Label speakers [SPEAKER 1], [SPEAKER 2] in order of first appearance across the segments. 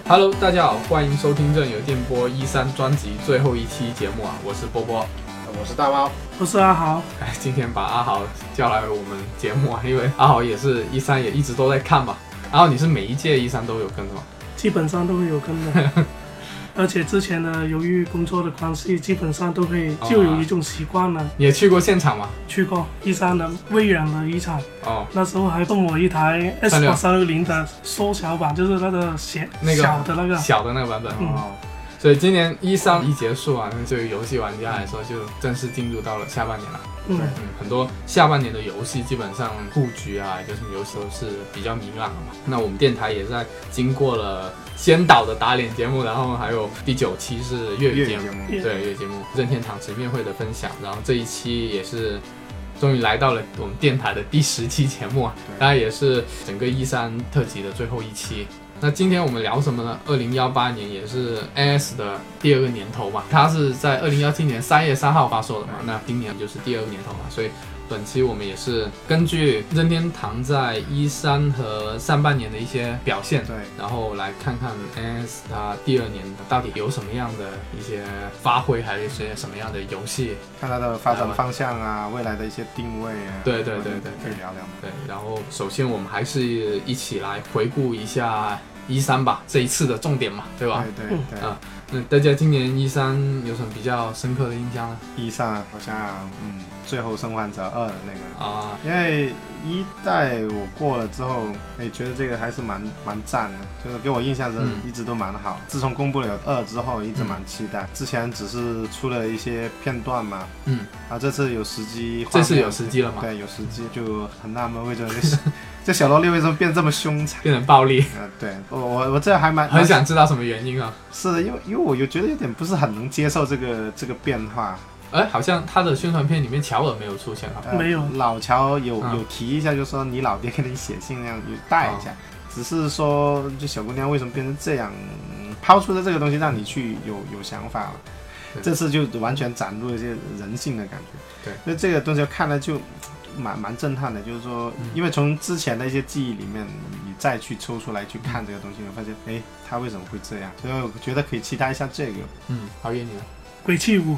[SPEAKER 1] Hello， 大家好，欢迎收听任由电波13专辑最后一期节目啊，我是波波，
[SPEAKER 2] 我是大猫，
[SPEAKER 3] 我是阿豪。
[SPEAKER 1] 今天把阿豪叫来我们节目啊，因为阿豪也是13也一直都在看嘛。阿豪，你是每一届13都有跟的吗？
[SPEAKER 3] 基本上都会有跟的。而且之前呢，由于工作的关系，基本上都会就有一种习惯了。
[SPEAKER 1] 你也去过现场吗？
[SPEAKER 3] 去过13的微软的一场，那时候还送我一台 S8360 的缩小版，就是那个小的那个版本。
[SPEAKER 1] 所以今年13一结束啊，那对于游戏玩家来说，就正式进入到了下半年了。很多下半年的游戏基本上布局啊，有什么游戏都是比较明朗的嘛。那我们电台也在经过了先导的打脸节目，然后还有第9期是粤语节目，对，粤语节目任天堂直面会的分享，然后这一期也是终于来到了我们电台的第10期节目啊，当然也是整个13特辑的最后一期。那今天我们聊什么呢？2018年也是 NS 的第2个年头嘛，它是在2017年3月3号发售的嘛，那今年就是第2个年头嘛，所以本期我们也是根据任天堂在13和上半年的一些表现，对，然后来看看 NS 它第2年到底有什么样的一些发挥，还有一些什么样的游戏，
[SPEAKER 2] 看它的发展方向啊，未来的一些定位啊，
[SPEAKER 1] 对，可
[SPEAKER 2] 以聊聊。
[SPEAKER 1] 对，然后首先我们还是一起来回顾一下13吧，这一次的重点嘛，对吧？
[SPEAKER 2] 对。
[SPEAKER 1] 那大家今年13有什么比较深刻的印象呢
[SPEAKER 2] ？13好像最后生还者2的那个啊，因为1代我过了之后，觉得这个还是蛮赞的，就是给我印象是一直都蛮好。自从公布了2之后，一直蛮期待。之前只是出了一些片段嘛，这次有实机，
[SPEAKER 1] 这次有实机了吗？
[SPEAKER 2] 对，有实机，就很纳闷为什么这小萝莉为什么变这么凶残，
[SPEAKER 1] 变成暴力？
[SPEAKER 2] 对，我这还
[SPEAKER 1] 很想知道什么原因啊。
[SPEAKER 2] 是的，因为我又觉得有点不是很能接受这个变化。
[SPEAKER 1] 好像他的宣传片里面乔尔没有出现
[SPEAKER 3] 没有。
[SPEAKER 2] 老乔有提一下，就说你老爹给你写信那样有带一下，只是说就小姑娘为什么变成这样，抛出的这个东西让你去有想法了。这次就完全展露了一些人性的感觉。对，所以这个东西看了就蛮震撼的，就是说，因为从之前的一些记忆里面，你再去抽出来去看这个东西，你会发现，他为什么会这样？所以我觉得可以期待一下这个。
[SPEAKER 1] 好，叶你呢？
[SPEAKER 3] 鬼泣五，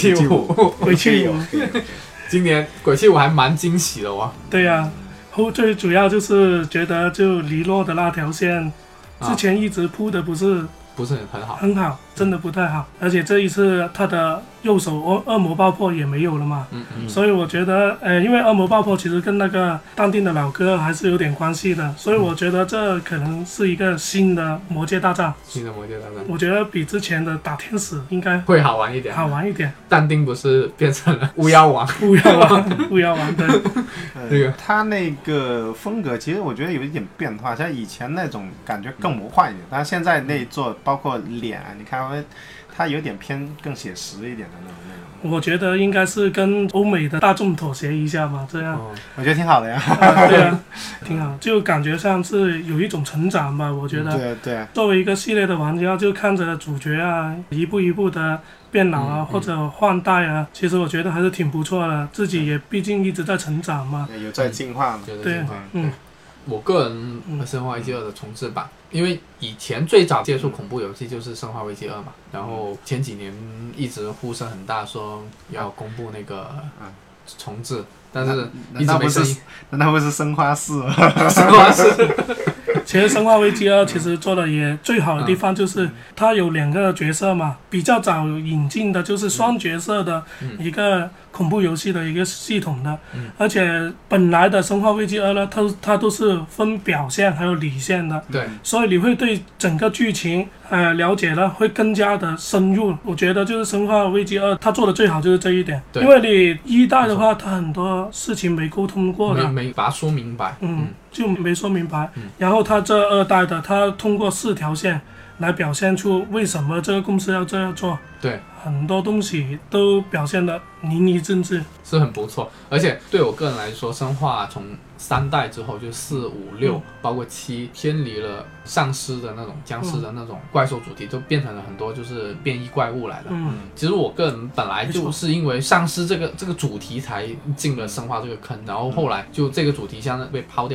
[SPEAKER 1] 今年鬼泣5还蛮惊喜的哇。
[SPEAKER 3] 对呀，最主要就是觉得就黎洛的那条线，之前一直铺的不是很好，真的不太好。而且这一次他的右手恶魔爆破也没有了嘛，所以我觉得，因为恶魔爆破其实跟那个淡定的老哥还是有点关系的，所以我觉得这可能是一个新的魔界大战。我觉得比之前的打天使应该
[SPEAKER 1] 会好玩一点。淡定不是变成了巫妖王？巫
[SPEAKER 3] 妖王
[SPEAKER 2] 对。他那个风格其实我觉得有一点变化，像以前那种感觉更魔幻一点，但现在那一座包括脸，你看它有点偏更写实一点的那种。
[SPEAKER 3] 我觉得应该是跟欧美的大众妥协一下吧，这样。
[SPEAKER 2] 我觉得挺好的呀。
[SPEAKER 3] 对啊，挺好，就感觉像是有一种成长吧，我觉得。
[SPEAKER 2] 对。
[SPEAKER 3] 作为一个系列的玩家，就看着主角啊一步一步的变老啊，或者换代啊，其实我觉得还是挺不错的。自己也毕竟一直在成长嘛。
[SPEAKER 2] 有在进化嘛。
[SPEAKER 3] 对。
[SPEAKER 1] 我个人生化危机2的重置版，因为以前最早接触恐怖游戏就是生化危机2嘛，然后前几年一直呼声很大说要公布那个重置，但是一直没声音。
[SPEAKER 2] 难道不是生化4？
[SPEAKER 3] 其实生化危机2其实做的也最好的地方就是它有2个角色嘛，比较早引进的就是双角色的一个恐怖游戏的一个系统的，而且本来的生化危机2呢，它都是分表现还有里线的，
[SPEAKER 1] 对，
[SPEAKER 3] 所以你会对整个剧情了解了会更加的深入。我觉得就是生化危机2它做的最好就是这一点，因为你1代的话它很多事情没沟通过的，
[SPEAKER 1] 没把它说明白，
[SPEAKER 3] 就没说明白，然后它这2代的它通过4条线来表现出为什么这个公司要这样做，
[SPEAKER 1] 对，
[SPEAKER 3] 很多东西都表现得淋漓尽致，
[SPEAKER 1] 是很不错。而且对我个人来说，生化从3代之后就4、5、6，包括7，偏离了丧尸的那种僵尸的那种怪兽主题，都变成了很多就是变异怪物来的。其实我个人本来就是因为丧尸这个主题才进了生化这个坑，然后后来就这个主题相当被抛掉了。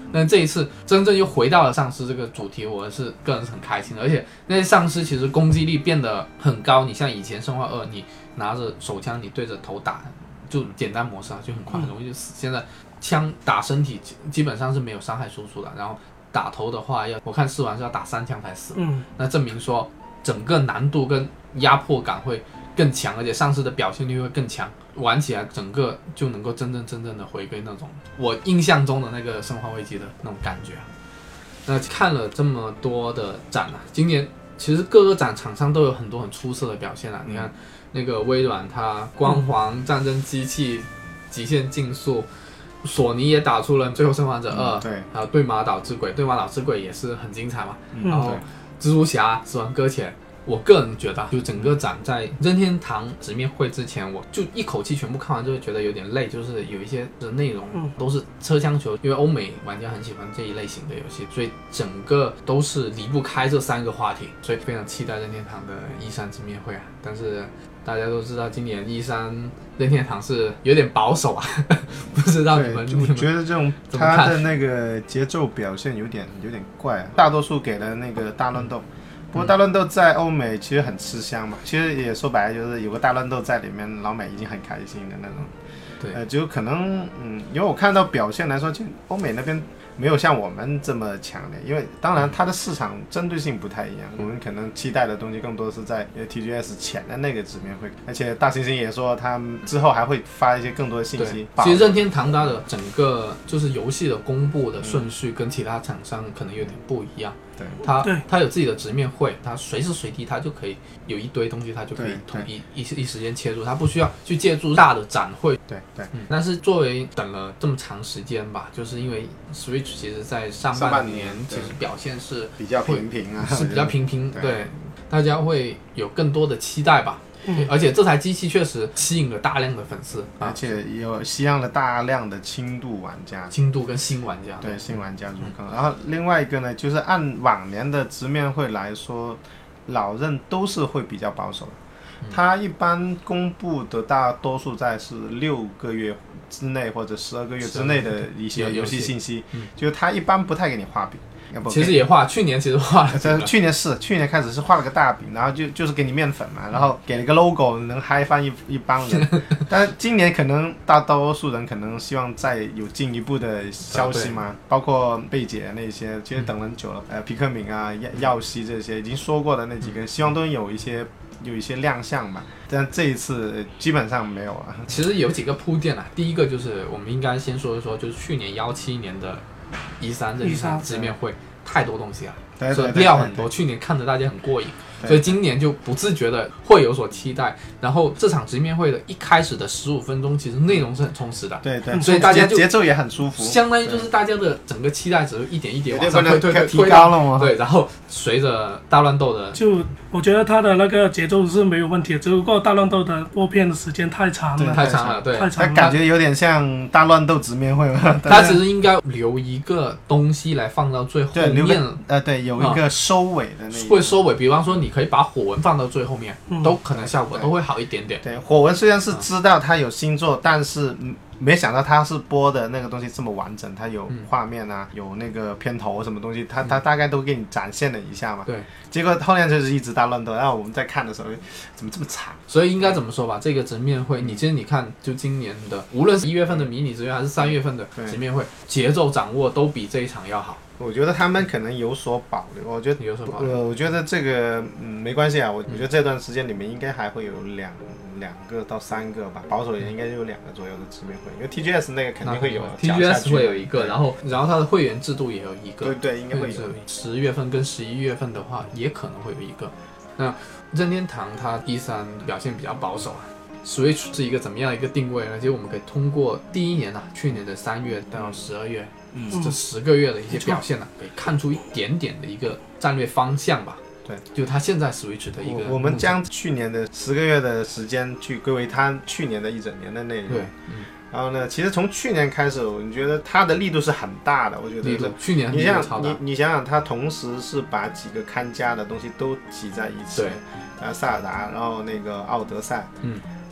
[SPEAKER 1] 但这一次真正又回到了丧尸这个主题，我是个人是很开心的。而且那些丧尸其实攻击力变得很高，你像以前生化2，你拿着手枪你对着头打，就简单模式就很快很容易就死。现在枪打身体基本上是没有伤害输出的，然后打头的话我看试玩是要打3枪才死，那证明说整个难度跟压迫感会更强，而且丧尸的表现力会更强，玩起来整个就能够真正的回归那种我印象中的那个生化危机的那种感觉。那看了这么多的展今年其实各个展厂商都有很多很出色的表现你看那个微软它光环战争机器极限竞速，索尼也打出了最后生还者2，
[SPEAKER 2] 对，
[SPEAKER 1] 还有对马岛之鬼也是很精彩嘛，然后蜘蛛侠死亡搁浅，我个人觉得就整个展在任天堂直面会之前，我就一口气全部看完就会觉得有点累，就是有一些的内容都是车厢球，因为欧美玩家很喜欢这一类型的游戏，所以整个都是离不开这3个话题，所以非常期待任天堂的E3直面会但是大家都知道今年E3任天堂是有点保守不知道你们
[SPEAKER 2] 我觉得这种他的那个节奏表现有点怪大多数给了那个大乱斗。不过大乱斗在欧美其实很吃香嘛，其实也说白了就是有个大乱斗在里面，老美已经很开心的那种。
[SPEAKER 1] 对，
[SPEAKER 2] 就可能因为我看到表现来说，就欧美那边没有像我们这么强烈，因为当然它的市场针对性不太一样，我们可能期待的东西更多是在 TGS 前的那个直面会，而且大猩猩也说他们之后还会发一些更多的信息。
[SPEAKER 1] 其实任天堂它的整个就是游戏的公布的顺序跟其他厂商可能有点不一样。他有自己的直面会，他随时随地他就可以有一堆东西，他就可以一时间切入，他不需要去借助大的展会。
[SPEAKER 2] 对，
[SPEAKER 1] 但是作为等了这么长时间吧，就是因为 Switch 其实在上半年其实表现是
[SPEAKER 2] 比较平平
[SPEAKER 1] 是比较平平，对，大家会有更多的期待吧。而且这台机器确实吸引了大量的粉丝，
[SPEAKER 2] 而且有吸引了大量的轻度玩家，
[SPEAKER 1] 轻度跟新玩家，
[SPEAKER 2] 对新玩家入坑。然后另外一个呢，就是按往年的直面会来说，老任都是会比较保守的。他一般公布的大多数在是6个月之内或者12个月之内的一些游戏信息，就是他一般不太给你画饼。
[SPEAKER 1] 其实也画，去年其实画了，
[SPEAKER 2] 去年开始是画了个大饼，然后就是给你面粉嘛，然后给了个 logo 能嗨翻一帮人。但是今年可能大多数人可能希望再有进一步的消息嘛，包括贝姐那些，其实等很久了，皮克敏啊、耀西这些已经说过的那几个，希望都有一些亮相嘛。但这一次基本上没有了。
[SPEAKER 1] 其实有几个铺垫第一个就是我们应该先说一说，就是去年17年的E3这一场直面会太多东西了，所以料很多，去年看着大家很过瘾，所以今年就不自觉的会有所期待。然后这场直面会的一开始的15分钟，其实内容是很充实的，
[SPEAKER 2] 对，
[SPEAKER 1] 所以大家就
[SPEAKER 2] 节奏也很舒服，
[SPEAKER 1] 相当于就是大家的整个期待值一点一点往上
[SPEAKER 2] 提高了嘛。
[SPEAKER 1] 对，然后随着大乱斗的，
[SPEAKER 3] 就我觉得他的那个节奏是没有问题的，只不过大乱斗的播片的时间太长了，
[SPEAKER 1] 太长了，对，
[SPEAKER 2] 他感觉有点像大乱斗直面会嘛。
[SPEAKER 1] 他其实应该留一个东西来放到最后面，
[SPEAKER 2] 对，有一个收尾的那
[SPEAKER 1] 会收尾，比方说你可以把火纹放到最后面，都可能效果都会好一点点。
[SPEAKER 2] 对，火纹虽然是知道他有新作，但是没想到他是播的那个东西这么完整，他有画面啊，有那个片头什么东西，他大概都给你展现了一下嘛。
[SPEAKER 1] 对，
[SPEAKER 2] 结果后面就是一直大乱斗，然后我们在看的时候，怎么这么长？
[SPEAKER 1] 所以应该怎么说吧？这个直面会，其实你看，就今年的，无论是1月份的迷你直面还是3月份的直面会，节奏掌握都比这一场要好。
[SPEAKER 2] 我觉得他们可能有所保留，我觉得这个没关系啊，我觉得这段时间里面应该还会有两个到3个吧，保守也应该有2个左右的直面会，因为 TGS 那个肯定会有
[SPEAKER 1] ，TGS 会有一个，然后它的会员制度也有一个，
[SPEAKER 2] 对，应该会有。
[SPEAKER 1] 10月份跟11月份的话，也可能会有一个。那任天堂它E3表现比较保守Switch 是一个怎么样的一个定位呢？其实我们可以通过第一年去年的3月到12月，这10个月的一些表现可以看出一点点的一个战略方向吧。对，就它现在 Switch 的一个，
[SPEAKER 2] 我们将去年的10个月的时间去归为它去年的一整年的内容。
[SPEAKER 1] 对，
[SPEAKER 2] 然后呢，其实从去年开始，我觉得它的力度是很大的。我觉得
[SPEAKER 1] 去年
[SPEAKER 2] 你想想，它同时是把几个看家的东西都挤在一起，
[SPEAKER 1] 对，
[SPEAKER 2] 塞尔达，然后那个奥德赛，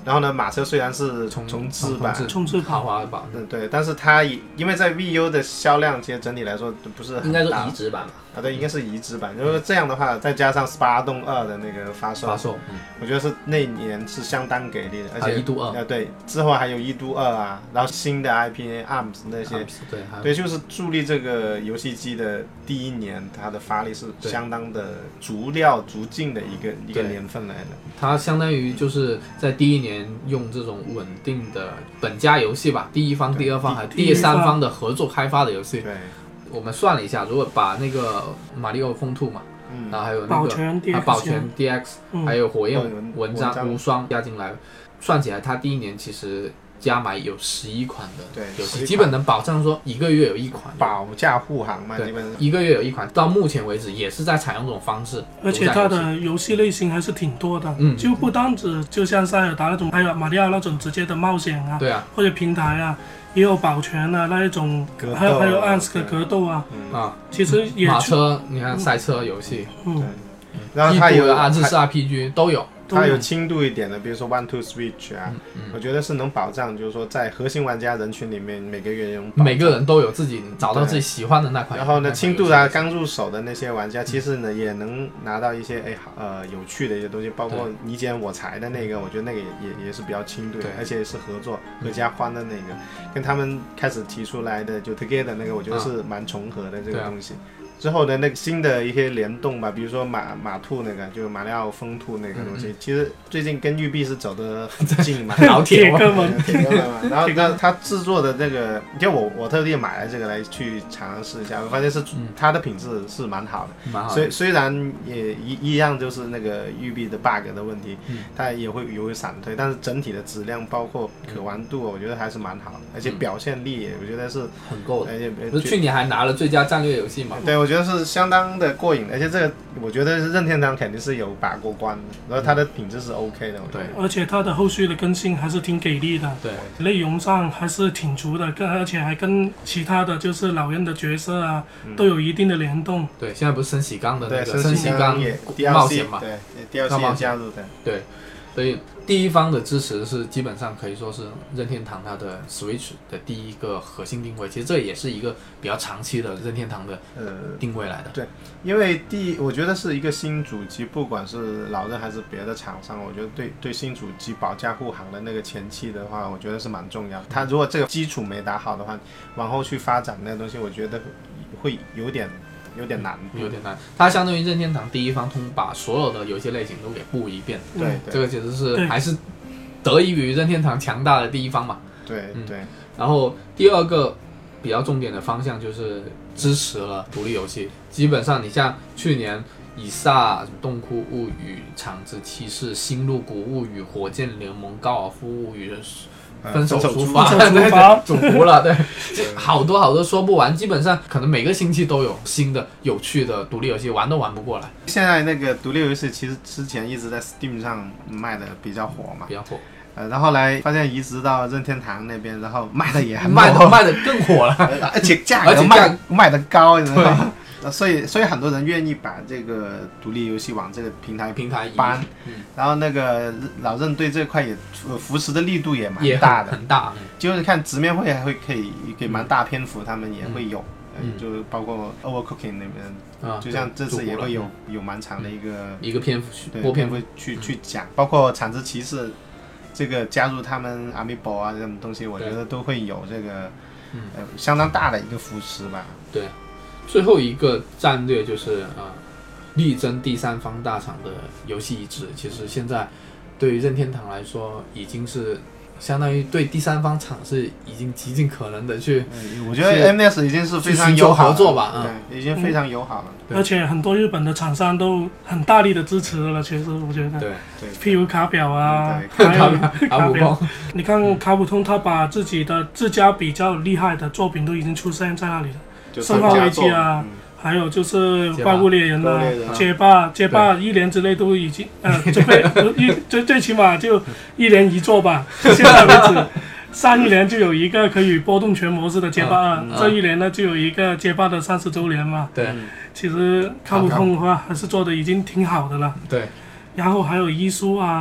[SPEAKER 2] 然后呢，马车虽然是重置版，
[SPEAKER 1] 豪华版，
[SPEAKER 2] 对，但是它因为在 VU 的销量其实整体来说不是很大，
[SPEAKER 4] 应该是移植版吧？
[SPEAKER 2] 对，应该是移植版。就是这样的话，再加上《Spartan 2》的那个发售，我觉得是那年是相当给力的，而且
[SPEAKER 1] 一度二，
[SPEAKER 2] 对，之后还有一度2啊，然后新的 IP ARMS 那些，对，就是助力这个游戏机的第一年，它的发力是相当的足劲的一个年份来的。
[SPEAKER 1] 它相当于就是在第一年用这种稳定的本家游戏吧，第一方、第二方还有第三方的合作开发的游戏。
[SPEAKER 2] 对。
[SPEAKER 1] 我们算了一下，如果把那个马里奥风兔嘛，然后还有那个保全 DX，还有火焰纹章无双加进来，算起来它第一年其实加买有11款的游戏，基本能保障说一个月有一款，
[SPEAKER 2] 保价护航嘛，基本
[SPEAKER 1] 一个月有一款，到目前为止也是在采用这种方式。
[SPEAKER 3] 而且它的游戏类型还是挺多的，就不单指就像塞尔达那种，还有马里奥那种直接的冒险啊，
[SPEAKER 1] 对啊，
[SPEAKER 3] 或者平台啊。也有保全啊，那一种，还有 ANS 的格斗啊，其实也
[SPEAKER 1] 马车，你看赛车游戏，
[SPEAKER 2] 然后它有
[SPEAKER 1] 日式 RPG 都有。
[SPEAKER 2] 它有轻度一点的，比如说 One to Switch 啊，我觉得是能保障，就是说在核心玩家人群里面，每个月用，
[SPEAKER 1] 每个人都有自己找到自己喜欢的那款。
[SPEAKER 2] 然后呢，轻度啊，刚入手的那些玩家，其实呢也能拿到一些有趣的一些东西，包括你捡我财的那个，我觉得那个也是比较轻度的，而且是合作合家欢的那个，跟他们开始提出来的就 Together 那个，我觉得是蛮重合的这个东西。之后的那个新的一些联动吧，比如说马兔那个，就马里奥风兔那个东西，其实最近跟育碧是走得很近嘛，
[SPEAKER 1] 老铁哥们
[SPEAKER 2] 嘛。然后他制作的这个，就我特地买了这个来去尝试一下，我发现是它的品质是蛮好的，虽然也一样就是那个育碧的 bug 的问题，它也会有闪退，但是整体的质量包括可玩度，我觉得还是蛮好的，而且表现力我觉得是
[SPEAKER 1] 很够的。不是去年还拿了最佳战略游戏嘛？
[SPEAKER 2] 对，我觉得是相当的过瘾的，而且这个我觉得任天堂肯定是有把过关的，然后它的品质是 OK 的。
[SPEAKER 3] 对，而且它的后续的更新还是挺给力的，
[SPEAKER 1] 对，
[SPEAKER 3] 内容上还是挺足的，而且还跟其他的就是老人的角色啊都有一定的联动。
[SPEAKER 1] 对，现在不是升喜刚的那个
[SPEAKER 2] 升
[SPEAKER 1] 喜刚冒险嘛？
[SPEAKER 2] 对，DLC 也加入的。
[SPEAKER 1] 对，所以第一方的支持是基本上可以说是任天堂它的 Switch 的第一个核心定位，其实这也是一个比较长期的任天堂的定位来的。
[SPEAKER 2] 对，因为我觉得是一个新主机，不管是老任还是别的厂商，我觉得对新主机保驾护航的那个前期的话，我觉得是蛮重要的。它如果这个基础没打好的话，往后去发展那个东西，我觉得会有点难，
[SPEAKER 1] 它相当于任天堂第一方把所有的游戏类型都给布一遍。
[SPEAKER 2] 对，
[SPEAKER 1] 这个其实是还是得益于任天堂强大的第一方嘛。
[SPEAKER 2] 对。
[SPEAKER 1] 然后第二个比较重点的方向就是支持了独立游戏，基本上你像去年以撒、洞窟物语、场子骑士、新入谷物语、火箭联盟、高尔夫物语、分手厨房主服了，对，好多说不完，基本上可能每个星期都有新的有趣的独立游戏，玩都玩不过来。
[SPEAKER 2] 现在那个独立游戏其实之前一直在 Steam 上卖的比较火嘛，然后来发现移植到任天堂那边，然后卖的也很卖
[SPEAKER 1] 的更火了，
[SPEAKER 2] 而且价格卖的高，你知道吗？所以很多人愿意把这个独立游戏往这个平台搬，然后那个老任对这块也扶持的力度也蛮大的，
[SPEAKER 1] 很大。
[SPEAKER 2] 就是看直面会还会可以给蛮大篇幅，他们也会有，就包括 Overcooking 那边，就像这次也会有蛮长的一个篇幅去讲，包括产子骑士这个加入他们 Amiibo 啊这种东西，我觉得都会有这个相当大的一个扶持吧。
[SPEAKER 1] 对。最后一个战略就是力争第三方大厂的游戏移植。其实现在对于任天堂来说，已经是相当于对第三方厂是已经极尽可能的去，
[SPEAKER 2] 我觉得 MS 已经是非常友好
[SPEAKER 1] 合作吧，
[SPEAKER 2] 对，已经非常友好了。
[SPEAKER 3] 而且很多日本的厂商都很大力的支持了，其实我觉得，
[SPEAKER 2] 对，
[SPEAKER 3] 譬如卡表啊，还有卡表，你看卡普通，他把自家比较厉害的作品都已经出现在那里了。生化危机啊，还有就是怪物猎人啊，街霸一年之内都已经最起码就一年一作吧。现在为止，上一年就有一个可以波动拳模式的街霸2，这一年呢就有一个街霸的30周年嘛。
[SPEAKER 1] 对，
[SPEAKER 3] 其实卡普通的话还是做的已经挺好的了。
[SPEAKER 1] 对，
[SPEAKER 3] 然后还有伊苏啊，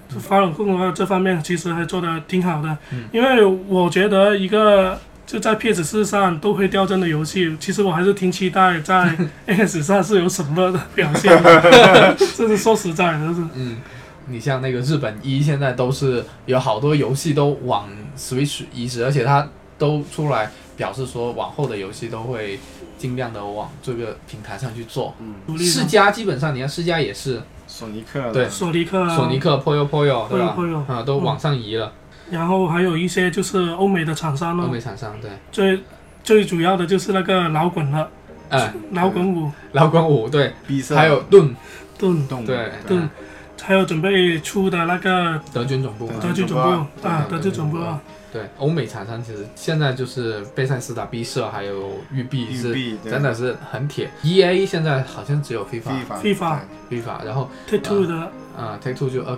[SPEAKER 3] 发展空的这方面其实还做得挺好的。因为我觉得一个就在 PS4 上都会掉帧的游戏，其实我还是挺期待在 NS 上是有什么的表现的。这是说实在的是。
[SPEAKER 1] 你像那个日本现在都是有好多游戏都往 Switch 移植，而且它都出来表示说往后的游戏都会尽量的往这个平台上去做。世嘉基本上你看世嘉也是
[SPEAKER 2] 索尼克，
[SPEAKER 1] 对，
[SPEAKER 3] 索尼克
[SPEAKER 1] Puyo 对吧？都往上移了。
[SPEAKER 3] 然后还有一些就是欧美的厂商了，
[SPEAKER 1] 欧美厂商对，
[SPEAKER 3] 最主要的就是那个老滚了，老滚五对，
[SPEAKER 1] 还有盾，
[SPEAKER 3] 对，还有准备出的那个
[SPEAKER 1] 德军总部，
[SPEAKER 3] 德军总部。
[SPEAKER 1] 对，欧美厂商其实现在就是贝塞斯达、B 社还有育碧是真的是很铁。EA 现在好像只有 FIFA， 然后
[SPEAKER 3] Take Two 的
[SPEAKER 1] Take Two 就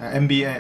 [SPEAKER 2] NBA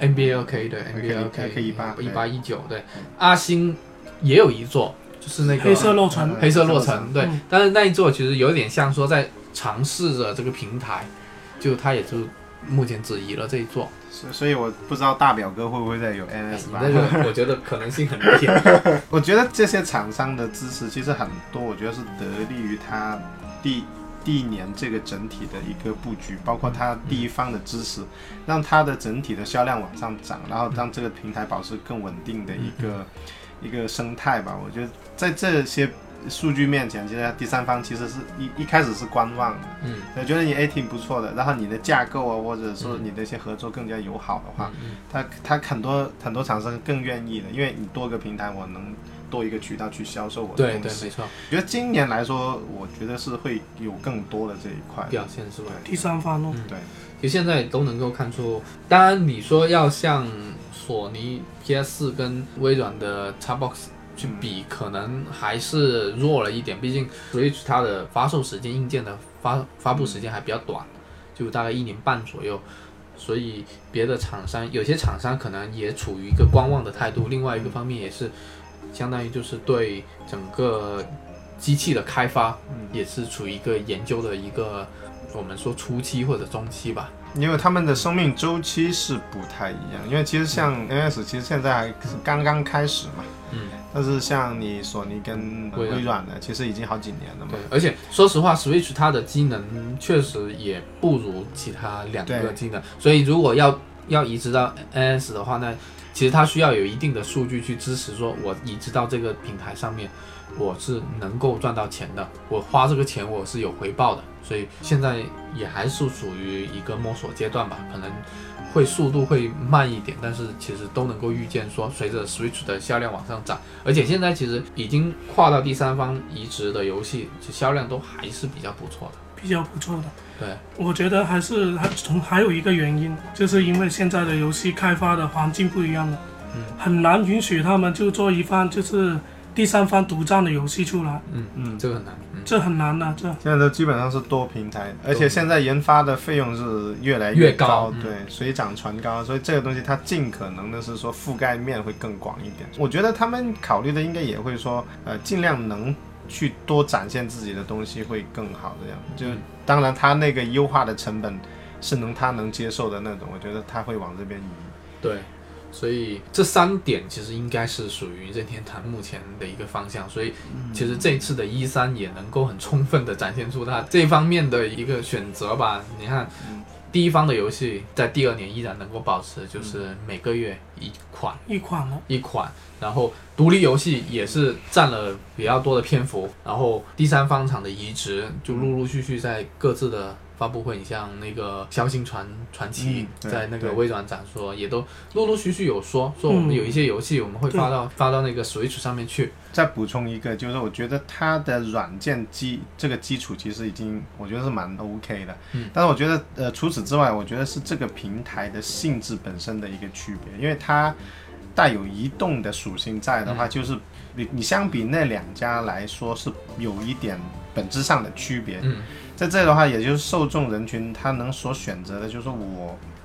[SPEAKER 1] 2K 对 NBA 2K 18、19对。阿星也有一座，就是那个
[SPEAKER 3] 黑色洛城
[SPEAKER 1] 对，但是那一座其实有点像说在尝试着这个平台，就它也就目前只移了这一座。
[SPEAKER 2] 所以我不知道大表哥会不会再有 NS 版。
[SPEAKER 1] 这个我觉得可能性很低。
[SPEAKER 2] 我觉得这些厂商的支持其实很多，我觉得是得力于他第一年这个整体的一个布局，包括他第一方的支持，让他的整体的销量往上涨，然后让这个平台保持更稳定的一个生态吧。我觉得在这些数据面前，其实第三方其实是一开始是观望的，我觉得你挺不错的，然后你的架构啊，或者说你的一些合作更加友好的话，他很多厂商更愿意的，因为你多个平台，我能多一个渠道去销售我的东西。对，没错。我觉得今年来说，我觉得是会有更多的这一块
[SPEAKER 1] 表现，是吧？
[SPEAKER 3] 第三方哦，
[SPEAKER 2] 对，
[SPEAKER 1] 其实现在都能够看出，当然你说要像索尼 PS4 跟微软的 Xbox去比，可能还是弱了一点，毕竟 Switch 它的发售时间、硬件的发布时间还比较短，就大概1年半左右，所以别的厂商有些厂商可能也处于一个观望的态度。另外一个方面也是相当于就是对整个机器的开发也是处于一个研究的一个我们说初期或者中期吧。
[SPEAKER 2] 因为他们的生命周期是不太一样，因为其实像 NS 其实现在还是刚刚开始嘛，但是像你索尼跟微软的其实已经好几年了嘛。
[SPEAKER 1] 对，而且说实话 Switch 它的机能确实也不如其他两个机能，所以如果要移植到 NS 的话，那其实它需要有一定的数据去支持，说我移植到这个平台上面我是能够赚到钱的，我花这个钱我是有回报的，所以现在也还是属于一个摸索阶段吧，可能速度会慢一点，但是其实都能够预见说随着 Switch 的销量往上涨，而且现在其实已经跨到第三方移植的游戏，销量都还是比较不错的。
[SPEAKER 3] 对，我觉得还有一个原因，就是因为现在的游戏开发的环境不一样了，很难允许他们就做一番就是第三方独占的游戏出来。
[SPEAKER 1] 这个很难，
[SPEAKER 3] 这很难的。
[SPEAKER 2] 现在都基本上是多平台，而且现在研发的费用是越来越高，对，水涨船高，所以这个东西它尽可能的是说覆盖面会更广一点。我觉得他们考虑的应该也会说，尽量能去多展现自己的东西会更好的样子。就当然他那个优化的成本是他能接受的那种，我觉得他会往这边移。
[SPEAKER 1] 对。所以这3点其实应该是属于任天堂目前的一个方向，所以其实这一次的E3也能够很充分的展现出它这方面的一个选择吧。你看，第一方的游戏在第2年依然能够保持，就是每个月一款，然后独立游戏也是占了比较多的篇幅，然后第三方厂的移植就陆陆续续在各自的发布会，你像那个枭星传奇在那个微软展说，也都陆陆续续有说我们有一些游戏我们会发到那个 Switch 上面去。
[SPEAKER 2] 再补充一个，就是我觉得它的软件这个基础其实已经我觉得是蛮 OK 的，但是我觉得除此之外，我觉得是这个平台的性质本身的一个区别，因为它带有移动的属性在的话，就是你相比那2家来说是有一点本质上的区别。在这的话，也就是受众人群他能所选择的，就是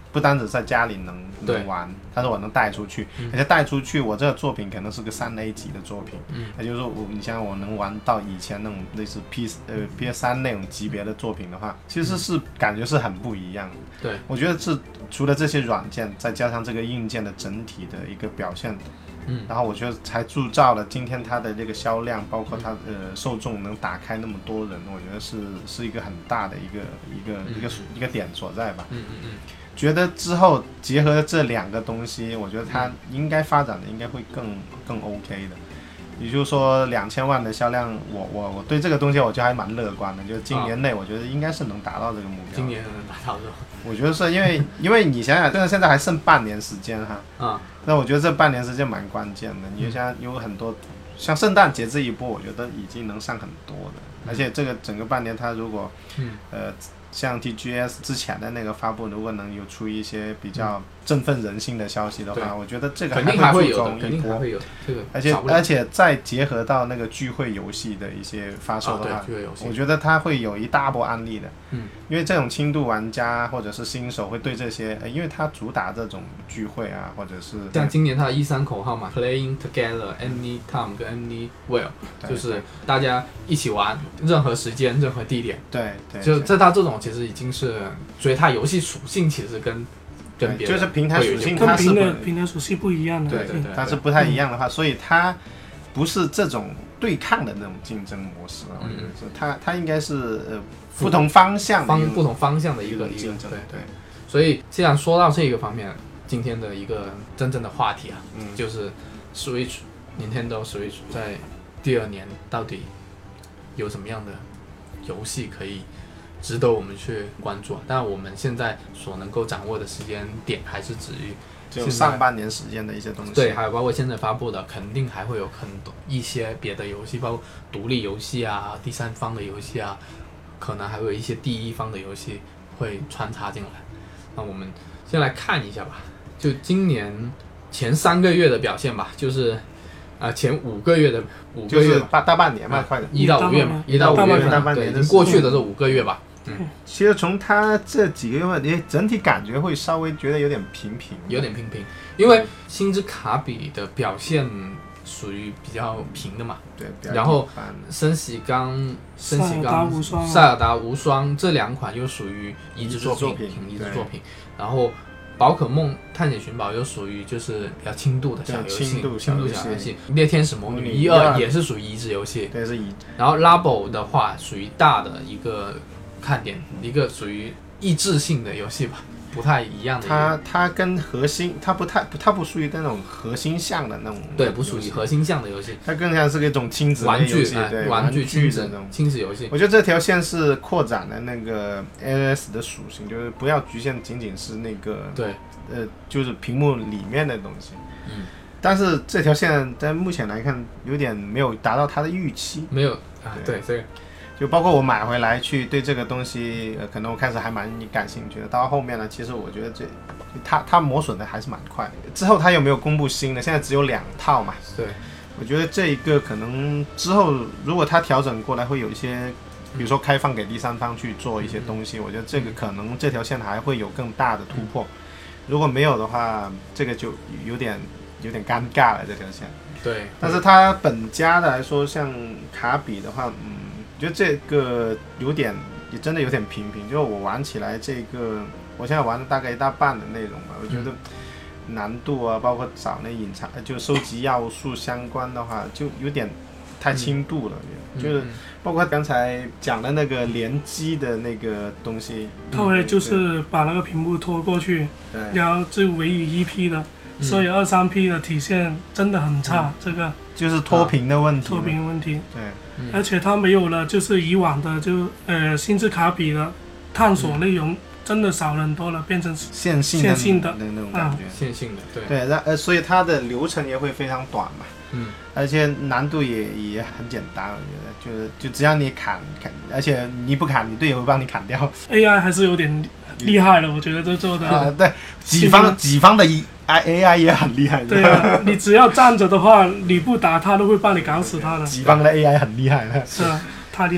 [SPEAKER 2] 不单只在家里能玩，他说我能带出去，而且带出去我这个作品可能是个3A 级的作品，也就是说你像我能玩到以前那种类似PS3那种级别的作品的话，其实是感觉是很不一样的。
[SPEAKER 1] 对，
[SPEAKER 2] 我觉得是除了这些软件，再加上这个硬件的整体的一个表现，然后我觉得才铸造了今天它的这个销量，包括它受众能打开那么多人，我觉得是一个很大的一个点所在吧。觉得之后结合这2个东西，我觉得它应该发展的应该会更 OK 的。也就是说2000万的销量，我对这个东西我觉得还蛮乐观的，就是今年内我觉得应该是能达到这个目标。
[SPEAKER 1] 今年能达到的，
[SPEAKER 2] 我觉得是因为你想想，真的现在还剩半年时间哈，那我觉得这半年时间蛮关键的。你就像有很多像圣诞节这一波，我觉得已经能上很多的，而且这个整个半年它如果像 TGS 之前的那个发布，如果能有出一些比较振奋人心的消息的话，我觉得这个
[SPEAKER 1] 还会有
[SPEAKER 2] 一波，
[SPEAKER 1] 这个
[SPEAKER 2] 而且再结合到那个聚会游戏的一些发售的话，我觉得它会有一大波案例的。因为这种轻度玩家或者是新手会对这些，因为它主打这种聚会啊，或者是
[SPEAKER 1] 像今年它的E3口号嘛 ，Playing Together Anytime 跟 Anywhere， 就是大家一起玩，任何时间、任何地点。
[SPEAKER 2] 对，
[SPEAKER 1] 就它这种其实已经是，所以它游戏属性其实跟别的
[SPEAKER 2] 就是平台属性，
[SPEAKER 3] 它是平台属性不一样的，
[SPEAKER 2] 对，它是不太一样的话，所以它不是这种对抗的那种竞争模式，我觉得是它应该是不同方向的一个
[SPEAKER 1] 竞争，
[SPEAKER 2] 对。
[SPEAKER 1] 所以既然说到这个方面，今天的一个真正的话题就是 Nintendo Switch 在第2年到底有什么样的游戏可以值得我们去关注，但我们现在所能够掌握的时间点还是止于
[SPEAKER 2] 就上半年时间的一些东西。
[SPEAKER 1] 对，还有包括现在发布的，肯定还会有很多一些别的游戏，包括独立游戏啊、第三方的游戏啊，可能还会有一些第一方的游戏会穿插进来。那我们先来看一下吧，就今年前3个月的表现吧，就是前5个月的5个月，
[SPEAKER 2] 就是大半年嘛，快点
[SPEAKER 1] 1到5月嘛，1到5月
[SPEAKER 2] 大半年
[SPEAKER 1] 对，过去的这5个月吧。
[SPEAKER 2] 其实从它这几个月，你整体感觉会稍微觉得有点平平，
[SPEAKER 1] 因为星之卡比的表现属于比较平的嘛，
[SPEAKER 2] 对，
[SPEAKER 1] 然后升喜刚、塞尔达无双这2款又属于移植作品，然后宝可梦探险寻宝又属于就是比较轻度的小游戏，轻度小游戏。猎天使魔女1、2也是属于移植游戏，
[SPEAKER 2] 对，是移。
[SPEAKER 1] 然后 Labo 的话属于大的一个看点，一个属于益智性的游戏吧，不太一样的。
[SPEAKER 2] 它跟核心，它不属于那种核心向的那种，
[SPEAKER 1] 对，不属于核心向的游戏，
[SPEAKER 2] 它更像是一种亲子
[SPEAKER 1] 玩具，
[SPEAKER 2] 对，
[SPEAKER 1] 玩具
[SPEAKER 2] 的那种
[SPEAKER 1] 亲子游戏。
[SPEAKER 2] 我觉得这条线是扩展了那个 AS 的属性，就是不要局限仅仅是那个
[SPEAKER 1] 对，
[SPEAKER 2] 就是屏幕里面的东西。但是这条线在目前来看有点没有达到它的预期，
[SPEAKER 1] 没有对这个。
[SPEAKER 2] 就包括我买回来去对这个东西，可能我开始还蛮感兴趣的。到后面呢，其实我觉得它磨损的还是蛮快的。之后它有没有公布新的？现在只有2套嘛。
[SPEAKER 1] 对，
[SPEAKER 2] 我觉得这一个可能之后如果它调整过来，会有一些，比如说开放给第三方去做一些东西。我觉得这个可能这条线还会有更大的突破。如果没有的话，这个就有点尴尬了这条线。
[SPEAKER 1] 对，
[SPEAKER 2] 但是它本家的来说，像卡比的话，我觉得这个也真的有点平，就是我玩起来这个，我现在玩了大概1大半的内容吧，我觉得难度啊，包括找那隐藏就收集要素相关的话，就有点太轻度了，就是包括刚才讲的那个联机的那个东西，
[SPEAKER 3] 它会就是把那个屏幕拖过去，然后就唯一1P的，所以2、3P 的体现真的很差，这个
[SPEAKER 2] 就是脱屏的问题，
[SPEAKER 3] 对。而且它没有了，就是以往的星之卡比的探索内容真的少很多了，变成线性的
[SPEAKER 2] 那种感觉，
[SPEAKER 1] 线性的，
[SPEAKER 2] 对，所以它的流程也会非常短嘛，而且难度也很简单，我觉得就只要你砍，而且你不砍，你队友会帮你砍掉。
[SPEAKER 3] AI 还是有点厉害了，我觉得这做的
[SPEAKER 2] 对，己方的AI 也很厉害。
[SPEAKER 3] 对啊，你只要站着的话，你不打他都会帮你搞死他的。
[SPEAKER 2] 己方的 AI 很厉害了，
[SPEAKER 3] 是啊，太厉害了。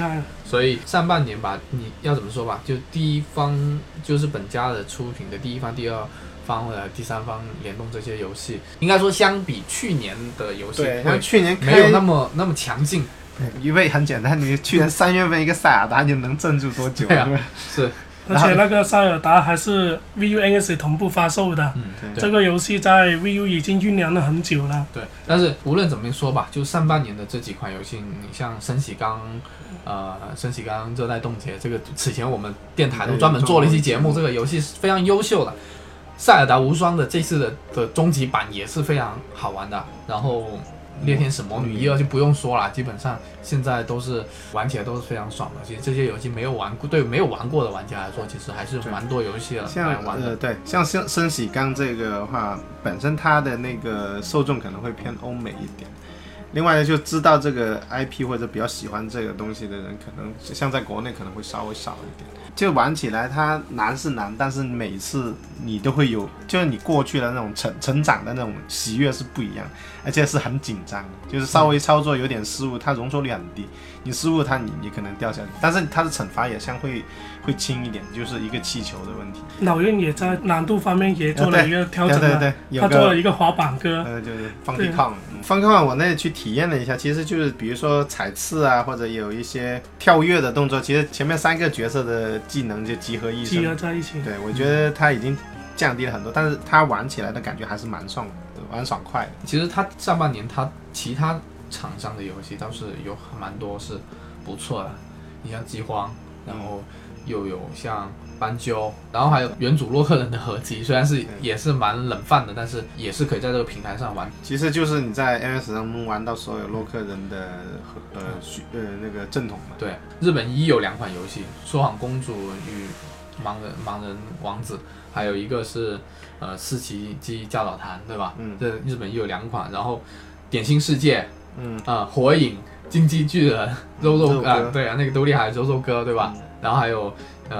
[SPEAKER 1] 所以上半年吧，你要怎么说吧，就第一方就是本家的出品的第一方、第二方或者第三方联动这些游戏，应该说相比去年的游戏，
[SPEAKER 2] 对，去年
[SPEAKER 1] 没有那么强劲。
[SPEAKER 2] 因为很简单，你去年3月份一个塞尔达，你能镇住多久？
[SPEAKER 1] 对啊，是。
[SPEAKER 3] 而且那个塞尔达还是 VU、NS 同步发售的，这个游戏在 VU 已经酝酿了很久了。
[SPEAKER 1] 对，但是无论怎么说吧，就上半年的这几款游戏，你像升喜刚热带冻结，这个此前我们电台都专门做了一期节目，这个游戏是非常优秀的。塞尔达无双的这次的终极版也是非常好玩的，然后猎天使魔女1、2就不用说了，基本上现在都是玩起来都是非常爽的。其实这些游戏没有玩过，对没有玩过的玩家来说，其实还是蛮多游戏了来玩的。
[SPEAKER 2] 对，像升喜刚这个的话，本身它的那个受众可能会偏欧美一点。另外呢，就知道这个 IP 或者比较喜欢这个东西的人，可能像在国内可能会稍微少一点。就玩起来它难是难，但是每次你都会有，就是你过去的那种成长的那种喜悦是不一样，而且是很紧张的，就是稍微操作有点失误，它容错率很低，你失误它你可能掉下去，但是它的惩罚也相会轻一点，就是一个气球的问题。
[SPEAKER 3] 老任也在难度方面也做了一个调整，
[SPEAKER 2] 对，
[SPEAKER 3] 他做了一个滑板歌，
[SPEAKER 2] 就是 Funky Kong。Funky Kong 我那里去体验了一下，其实就是比如说踩刺啊，或者有一些跳跃的动作，其实前面3个角色的技能就集合
[SPEAKER 3] 在一起。
[SPEAKER 2] 对，我觉得它已经降低了很多，但是它玩起来的感觉还是蛮爽快的。
[SPEAKER 1] 其实它上半年它其他厂商的游戏倒是有蛮多是不错的，你像饥荒，然后又有像斑鸠，然后还有原主洛克人的合集，虽然是也是蛮冷饭的，但是也是可以在这个平台上玩。
[SPEAKER 2] 其实就是你在 NS 上能玩到所有洛克人的那个正统嘛。
[SPEAKER 1] 对，日本有2款游戏，说谎公主与盲人王子，还有一个是四奇迹教导坛，对吧？这日本有2款，然后点心世界，火影、进击巨人、肉对啊，那个都厉害，肉哥对吧？然后还有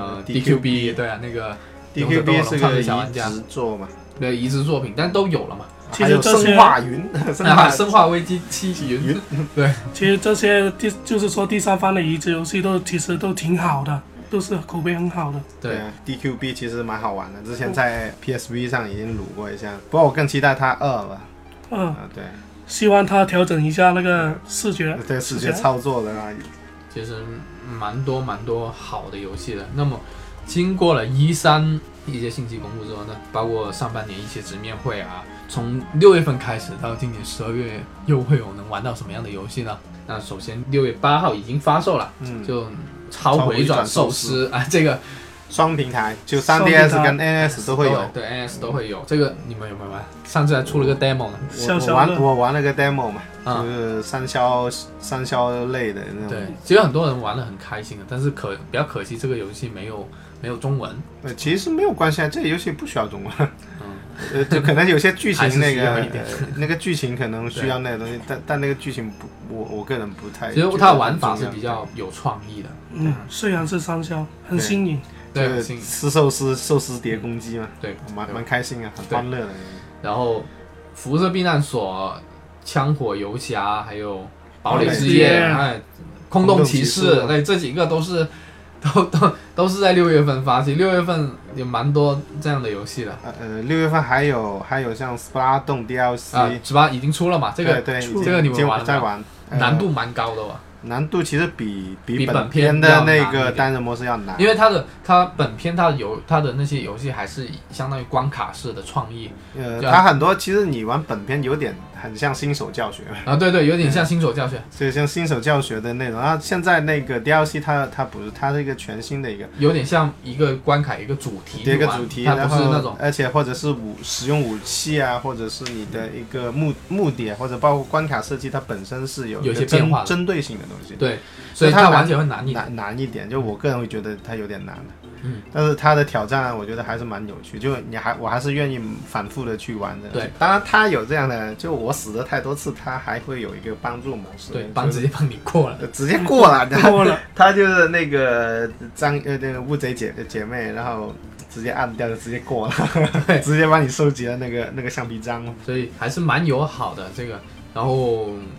[SPEAKER 1] DQB， 对啊，那个
[SPEAKER 2] DQB 是个移植作嘛，
[SPEAKER 1] 对，移植作品，但都有了嘛。
[SPEAKER 3] 其实这些
[SPEAKER 2] 生化云，
[SPEAKER 1] 生化危机7云，对，
[SPEAKER 3] 其实这些就是说第三方的移植游戏其实都挺好的，都是口碑很好的。
[SPEAKER 2] 对啊，DQB 其实蛮好玩的，之前在 PSV 上已经撸过一下，不过我更期待它2吧。对，
[SPEAKER 3] 希望它调整一下那个视觉，
[SPEAKER 2] 对视觉操作的啊。
[SPEAKER 1] 其实蛮多好的游戏的。那么经过了1、3一些信息公布之后呢，包括上半年一些直面会啊，从6月份开始到今年12月，又会有能玩到什么样的游戏呢？那首先6月8号已经发售了，就超回转寿司啊，这个
[SPEAKER 2] 双平台，就 3DS 跟 NS 都会有，
[SPEAKER 1] 对 NS 都会有。这个你们有没有玩？上次还出了个 demo 呢。
[SPEAKER 2] 我玩了个 demo 嘛，就是三消类的那种。
[SPEAKER 1] 对，其实很多人玩得很开心的，但是比较可惜，这个游戏没有中文。
[SPEAKER 2] 其实没有关系啊，这个游戏不需要中文。就可能有些剧情那个剧情可能需要那个东西，但那个剧情我个人不太。
[SPEAKER 1] 其实它的玩法是比较有创意的。
[SPEAKER 3] 虽然是三消，很新颖。
[SPEAKER 2] 对，吃寿司碟公鸡嘛，
[SPEAKER 1] 对，
[SPEAKER 2] 蛮开心啊，很欢乐的。
[SPEAKER 1] 然后辐射避难所、枪火游侠，还有堡垒之夜，空洞骑士，对，这几个都是在6月份发行。6月份有蛮多这样的游戏的。
[SPEAKER 2] 6月份还有像 Splatoon DLC
[SPEAKER 1] 已经出了嘛？这个这个你们玩了吗？
[SPEAKER 2] 在玩，
[SPEAKER 1] 难度蛮高的吧？
[SPEAKER 2] 难度其实比本片的那个单人模式要难，
[SPEAKER 1] 因为它本片它的那些游戏还是相当于关卡式的创意。
[SPEAKER 2] 它很多其实你玩本片有点很像新手教学
[SPEAKER 1] 啊，对，有点像新手教学，
[SPEAKER 2] 所以像新手教学的内容。然后现在那个 DLC 它不是，它是一个全新的一个，
[SPEAKER 1] 有点像一个关卡一个主题，它不是那种，
[SPEAKER 2] 而且或者是使用武器啊，或者是你的一个目的，或者包括关卡设计，它本身是有
[SPEAKER 1] 一些变化
[SPEAKER 2] 针对性的东西。
[SPEAKER 1] 对，所以它玩起来会
[SPEAKER 2] 难一点，就我个人会觉得它有点难的。但是它的挑战我觉得还是蛮有趣，就我还是愿意反复的去玩的。
[SPEAKER 1] 对，
[SPEAKER 2] 当然它有这样的，就我死了太多次，它还会有一个帮助模式。
[SPEAKER 1] 对，直接帮你过了，
[SPEAKER 2] 直接过了，它就是那个那个乌贼姐妹，然后直接按掉就直接过了，直接帮你收集了那个橡皮章。
[SPEAKER 1] 所以还是蛮友好的这个。然后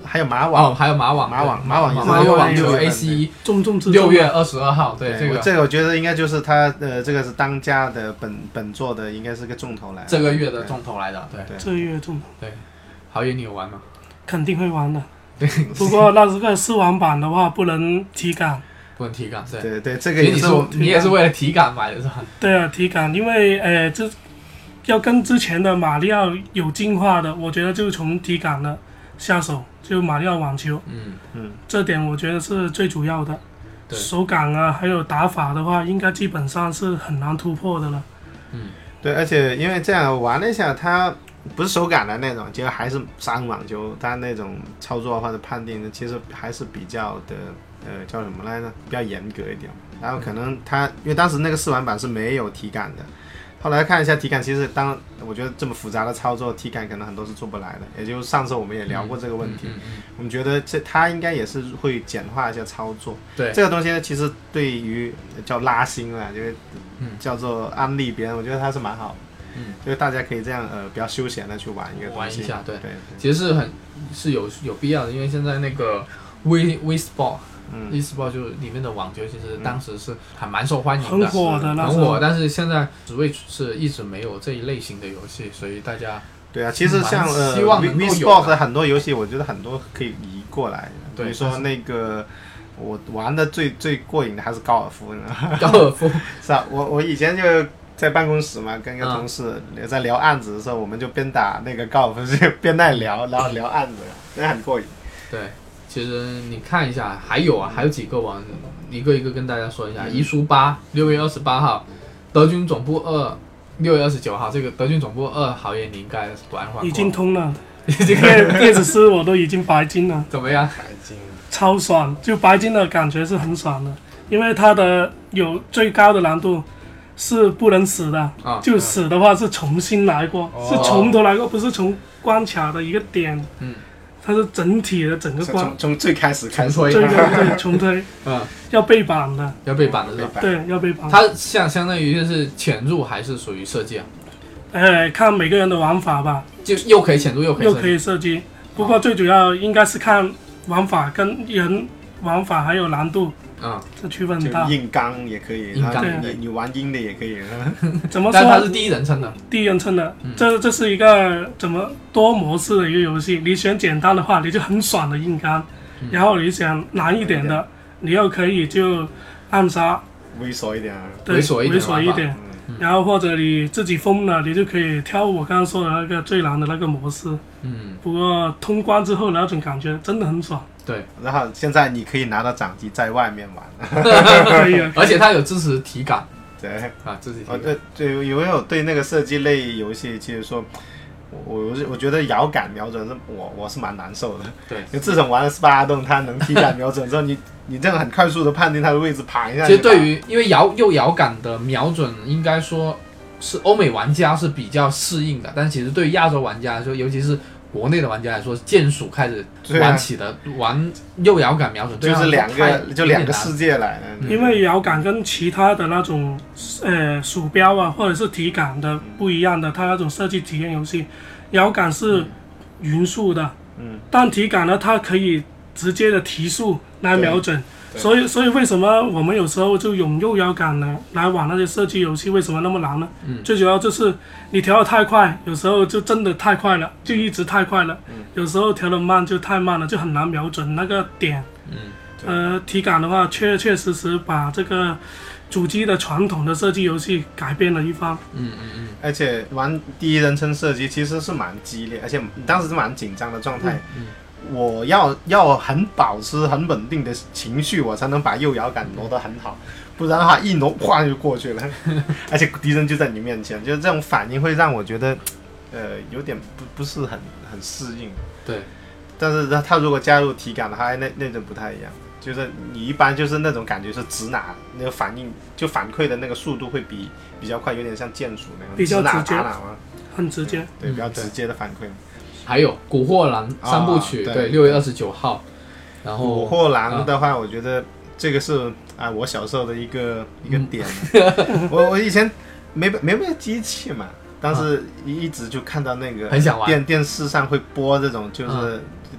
[SPEAKER 2] 还有马网
[SPEAKER 1] 还有马网
[SPEAKER 2] 网
[SPEAKER 1] 球 ACE
[SPEAKER 3] 重
[SPEAKER 1] 6月22号，对
[SPEAKER 2] 这个我觉得应该就是他这个是当家的本作的，应该是个重头来，
[SPEAKER 1] 这个月的重头来的，对，
[SPEAKER 3] 这个月重头。
[SPEAKER 1] 对，豪爷你有玩吗？
[SPEAKER 3] 肯定会玩的，对。不过那这个试玩版的话不能体感，
[SPEAKER 1] 不能体感，
[SPEAKER 2] 对，这个也是
[SPEAKER 1] 你也是为了体感买的是吧？
[SPEAKER 3] 对啊，体感，因为这要跟之前的马里奥有进化的，我觉得就从体感的下手，就马里奥网球，这点我觉得是最主要的。手感啊，还有打法的话，应该基本上是很难突破的了。
[SPEAKER 2] 对，而且因为这样玩了一下，它不是手感的那种，结果还是沙滩网球，它那种操作或者判定，其实还是比较的叫什么来着？比较严格一点。然后可能它因为当时那个试玩版是没有体感的。后来看一下体感，其实我觉得这么复杂的操作，体感可能很多是做不来的。也就上次我们也聊过这个问题，我们觉得它应该也是会简化一下操作。
[SPEAKER 1] 对
[SPEAKER 2] 这个东西呢，其实对于叫拉新啊，因为叫做安利别人，我觉得它是蛮好的。就是大家可以这样比较休闲的去玩一个东西，
[SPEAKER 1] 玩一下，对，其实是有必要的，因为现在那个 Wii Sport。eSport 就里面的网球，其实当时是还蛮受欢迎的，
[SPEAKER 3] 很火的，
[SPEAKER 1] 很火。但是现在 Switch 是一直没有这一类型的游戏，所以大家
[SPEAKER 2] 对啊，其实像Wii Sport 的很多游戏，我觉得很多可以移过来。比如说那个我玩的最过瘾的还是高尔夫呢。
[SPEAKER 1] 高尔夫
[SPEAKER 2] 是啊，我以前就在办公室嘛，跟一个同事在聊案子的时候，我们就边打那个高尔夫就边在聊，然后聊案子，那很过瘾。
[SPEAKER 1] 对。其实你看一下，还有几个网，一个一个跟大家说一下。遗书8 6月28号，德军总部2 6月29号，这个德军总部2，豪爷你应该玩过。
[SPEAKER 3] 已经通了，电子书我都已经白金了。
[SPEAKER 1] 怎么样？
[SPEAKER 2] 白金
[SPEAKER 3] 超爽，就白金的感觉是很爽的，因为它的有最高的难度是不能死的，就死的话是重新来过，是从头来过，不是从关卡的一个点。它是整体的整个
[SPEAKER 2] 从最开始
[SPEAKER 1] 重推，
[SPEAKER 3] 对，重推，要背板的，
[SPEAKER 1] 要背板的是吧？
[SPEAKER 3] 对，要背板。
[SPEAKER 1] 它相当于就是潜入还是属于射击啊？
[SPEAKER 3] 看每个人的玩法吧，
[SPEAKER 1] 就又可以潜入又
[SPEAKER 3] 可以射击，不过最主要应该是看玩法跟人玩法还有难度。这区分很大。
[SPEAKER 2] 硬刚也可以，
[SPEAKER 1] 硬刚
[SPEAKER 2] 你玩硬的也可以。
[SPEAKER 3] 怎么说？
[SPEAKER 1] 但它是第一人称的。
[SPEAKER 3] 第一人称的，这是一个多模式的一个游戏。你选简单的话，你就很爽的硬刚；然后你想难一点的，你又可以就暗杀，
[SPEAKER 2] 猥琐一点。
[SPEAKER 3] 对，猥琐一点。然后或者你自己疯了，你就可以挑我刚刚说的那个最难的那个模式。不过通关之后那种感觉真的很爽。
[SPEAKER 1] 对，
[SPEAKER 2] 然后现在你可以拿到掌机在外面玩，
[SPEAKER 3] 可以，
[SPEAKER 1] 而且它有支持体感。
[SPEAKER 2] 对
[SPEAKER 1] 支持体感。
[SPEAKER 2] 对，有没有对那个射击类游戏，其实说，我觉得摇杆瞄准是我是蛮难受的。
[SPEAKER 1] 对，
[SPEAKER 2] 就自从玩了18洞，它能体感瞄准之后，你这样很快速的判定它的位置，爬一下。
[SPEAKER 1] 其实对于因为摇杆的瞄准，应该说是欧美玩家是比较适应的，但其实对于亚洲玩家来说，尤其是国内的玩家来说，键鼠开始玩起的，玩右摇杆瞄准，
[SPEAKER 2] 就是两个世界来的。
[SPEAKER 3] 因为摇杆跟其他的那种鼠标啊或者是体感的不一样的，它那种设计体验游戏，摇杆是匀速的，但体感呢，它可以直接的提速来瞄准。所以为什么我们有时候就用右摇杆来玩那些射击游戏，为什么那么难呢？最主要就是你调的太快，有时候就真的太快了，就一直太快了。有时候调的慢就太慢了，就很难瞄准那个点。体感的话，确实把这个主机的传统的射击游戏改变了一番。
[SPEAKER 2] 而且玩第一人称射击其实是蛮激烈，而且当时是蛮紧张的状态。我要保持很稳定的情绪，我才能把右摇杆挪得很好，不然的话一挪哗就过去了，而且敌人就在你面前，就这种反应会让我觉得，有点不是很适应。
[SPEAKER 1] 对，
[SPEAKER 2] 但是他如果加入体感的话，那种不太一样，就是你一般就是那种感觉是直拿，那个反应就反馈的那个速度会比较快，有点像键鼠那样，
[SPEAKER 3] 比较直接，
[SPEAKER 2] 很直接，对，比较直接的反馈。
[SPEAKER 1] 还有《古惑狼》3部曲，对，6月29号。然后
[SPEAKER 2] 《古惑狼》的话，我觉得这个是我小时候的一个点。我以前没有机器嘛，但是一直就看到那个
[SPEAKER 1] 很想玩
[SPEAKER 2] 电视上会播这种，就是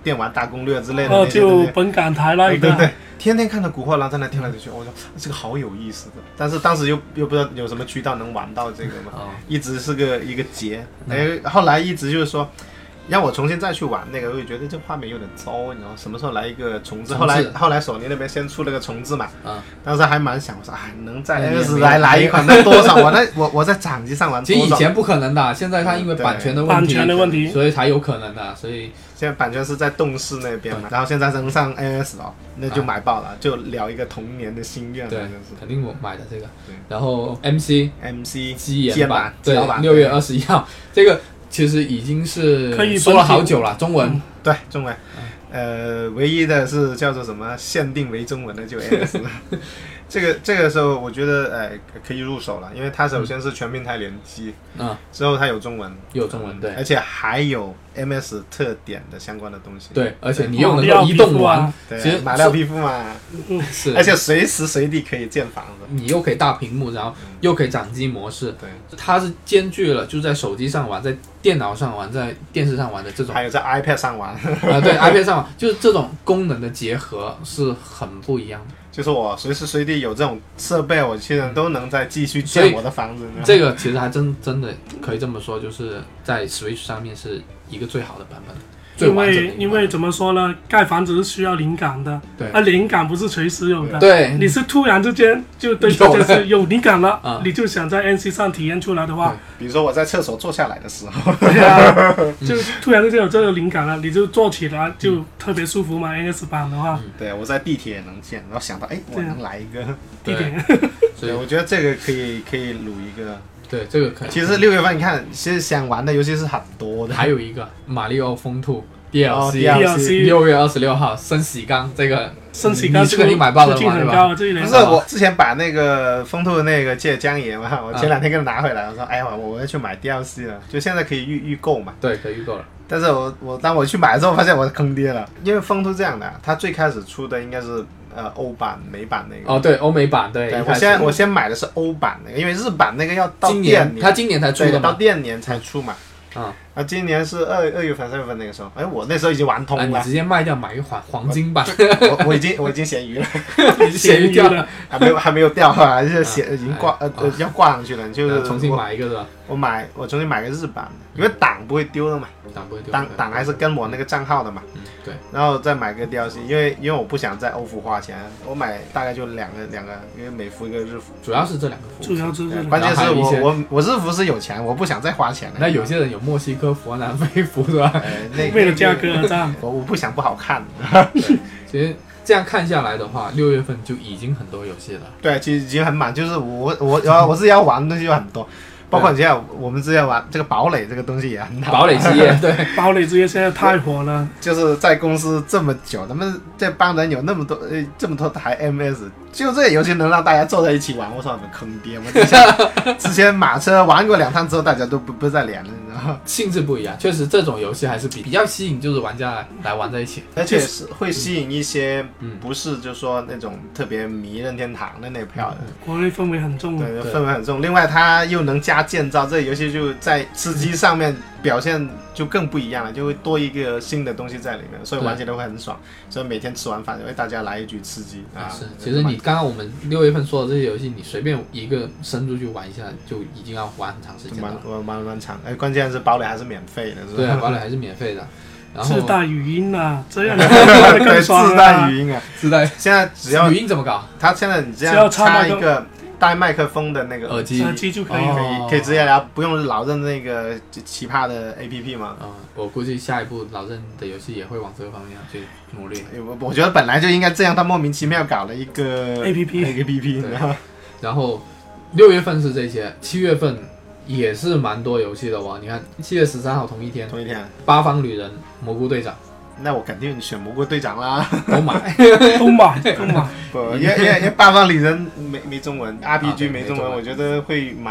[SPEAKER 2] 电玩大攻略之类的，
[SPEAKER 3] 就本港台那一个，
[SPEAKER 2] 对，天天看着古惑狼在那跳来跳去，我说这个好有意思的，但是当时又不知道有什么渠道能玩到这个嘛，一直是一个结，后来一直就是说。让我重新再去玩那个，我就觉得这画面有点糟，你知道什么时候来一个重置？后来索尼那边先出了个重置嘛，当时还蛮想，我说能在 NS 来一款，那多少我在掌机上玩多少？
[SPEAKER 1] 其实以前不可能的，现在它因为版权的问题，所以才有可能的，所以
[SPEAKER 2] 现在版权是在动视那边嘛，然后现在扔上 NS 了，那就买爆了，就聊一个童年的心愿。
[SPEAKER 1] 对，肯定我买的这个。然后 MC
[SPEAKER 2] 机
[SPEAKER 1] 研版，对，6月21号这个。其实已经是说了好久了，中文，
[SPEAKER 2] 对，中文，唯一的是叫做什么限定为中文的就 NS 这个时候我觉得可以入手了，因为它首先是全平台联机，之后它有中文，
[SPEAKER 1] 对，
[SPEAKER 2] 而且还有 MS 特点的相关的东西，
[SPEAKER 1] 对，而且你又能够移动玩，
[SPEAKER 2] 其实马料皮肤嘛，是，而且随时随地可以建房子，
[SPEAKER 1] 你又可以大屏幕，然后又可以掌机模式，
[SPEAKER 2] 对，
[SPEAKER 1] 它是兼具了就在手机上玩，在电脑上玩，在电视上玩的这种，
[SPEAKER 2] 还有在 iPad 上玩，
[SPEAKER 1] 对 iPad 上玩，就是这种功能的结合是很不一样的。
[SPEAKER 2] 就是我随时随地有这种设备，我现在都能再继续建我的房子。
[SPEAKER 1] 这个其实还真的可以这么说，就是在 Switch 上面是一个最好的版本。
[SPEAKER 3] 因为怎么说呢，盖房子是需要灵感的，
[SPEAKER 1] 对，
[SPEAKER 3] 而灵感不是随时有的，
[SPEAKER 1] 对，
[SPEAKER 3] 你是突然之间就对这件事有灵感了，你就想在 NC 上体验出来的话，
[SPEAKER 2] 比如说我在厕所坐下来的时候，
[SPEAKER 3] 对啊，就突然之间有这个灵感了，你就坐起来就特别舒服嘛。NS 版的话，
[SPEAKER 2] 对，我在地铁也能见，然后想到我能来一个
[SPEAKER 3] 地铁，
[SPEAKER 2] 所以我觉得这个可以撸一个。
[SPEAKER 1] 对，这个可以。
[SPEAKER 2] 其实6月份你看，其实想玩的游戏是很多的。
[SPEAKER 1] 还有一个《马里奥风兔》DLC，6月26号升喜缸，这个
[SPEAKER 3] 升喜缸
[SPEAKER 1] 这个你买爆了吗？
[SPEAKER 3] 对吧？
[SPEAKER 2] 不是，我之前把那个风兔的那个借江爷嘛，我前2天给他拿回来，我说哎呀，我要去买 DLC 了，就现在可以预购嘛。
[SPEAKER 1] 对，可以预购了。
[SPEAKER 2] 但是当我去买之后，发现我坑爹了，因为风兔这样的，它最开始出的应该是欧版、美版那个。
[SPEAKER 1] 对，欧美版对。
[SPEAKER 2] 我先买的是欧版那个，因为日版那个要到店年，
[SPEAKER 1] 它今年才出的嘛，
[SPEAKER 2] 到店年才出嘛。今年是2月份、3月份那个时候，我那时候已经玩通了。
[SPEAKER 1] 你直接卖掉，买一个黄金版。
[SPEAKER 2] 我已经咸鱼了，
[SPEAKER 1] 咸鱼掉了，
[SPEAKER 2] 还没有掉啊，就是已经要挂上去了，就是
[SPEAKER 1] 重新买一个是吧？
[SPEAKER 2] 我重新买个日版的，因为档不会丢的嘛，档还是跟我那个账号的嘛。
[SPEAKER 1] 对。
[SPEAKER 2] 然后再买个 DLC，因为我不想在欧服花钱，我买大概就两个，因为美服一个日服。
[SPEAKER 1] 主要是这2个服。
[SPEAKER 3] 主要是
[SPEAKER 2] 关键是我日服是有钱，我不想再花钱了。
[SPEAKER 1] 那有些人有墨西哥服、南非服是吧？
[SPEAKER 3] 为了价格而战。
[SPEAKER 2] 我不想不好看。
[SPEAKER 1] 其实这样看下来的话，6月份就已经很多游戏了。
[SPEAKER 2] 对，其实已经很满，就是我自己要玩的东西有很多。包括现在我们之前玩这个堡垒这个东西也很好，
[SPEAKER 1] 堡垒之夜，对，
[SPEAKER 3] 堡垒之夜现在太火了。
[SPEAKER 2] 就是在公司这么久，他们这帮人有那么多这么多台 MS， 就这个游戏能让大家坐在一起玩，我说很坑爹。我之前马车玩过2趟之后，大家都不再连了，你知道吗？
[SPEAKER 1] 性质不一样，确实这种游戏还是比较吸引，就是玩家来玩在一起，
[SPEAKER 2] 而且是会吸引一些不是就说那种特别迷任天堂的那票的。
[SPEAKER 3] 国内氛围很重，
[SPEAKER 2] 对，氛围很重。另外，它又能加建造，这个游戏就在吃鸡上面表现就更不一样了，就会多一个新的东西在里面，所以玩起来会很爽。所以每天吃完饭，大家来一局吃鸡啊！
[SPEAKER 1] 是，其实你刚刚我们6月份说的这些游戏，你随便一个深入去玩一下，就已经要玩很长时间了。
[SPEAKER 2] 玩长，关键是堡垒还是免费的，是吧？
[SPEAKER 1] 对啊，堡垒还是免费的。然后
[SPEAKER 3] 自带语音啊，这样更爽啊！
[SPEAKER 2] 自带语音啊，
[SPEAKER 1] 现在只要语音怎么搞？
[SPEAKER 2] 它现在你只要插一个带麦克风的那个
[SPEAKER 3] 耳机就可以
[SPEAKER 2] 可以直接聊，不用老任那个奇葩的 APP 嘛。
[SPEAKER 1] 我估计下一步老任的游戏也会往这个方面去努力。
[SPEAKER 2] 我觉得本来就应该这样，他莫名其妙搞了一个 APP，
[SPEAKER 1] 然后6月份是这些，7月份也是蛮多游戏的哇！你看7月13号同一天，八方旅人、蘑菇队长。
[SPEAKER 2] 那我肯定选蘑菇队长啦，
[SPEAKER 1] 都买。
[SPEAKER 2] 不，因为八方旅人没中文 ，RPG 没中文，我觉得会蛮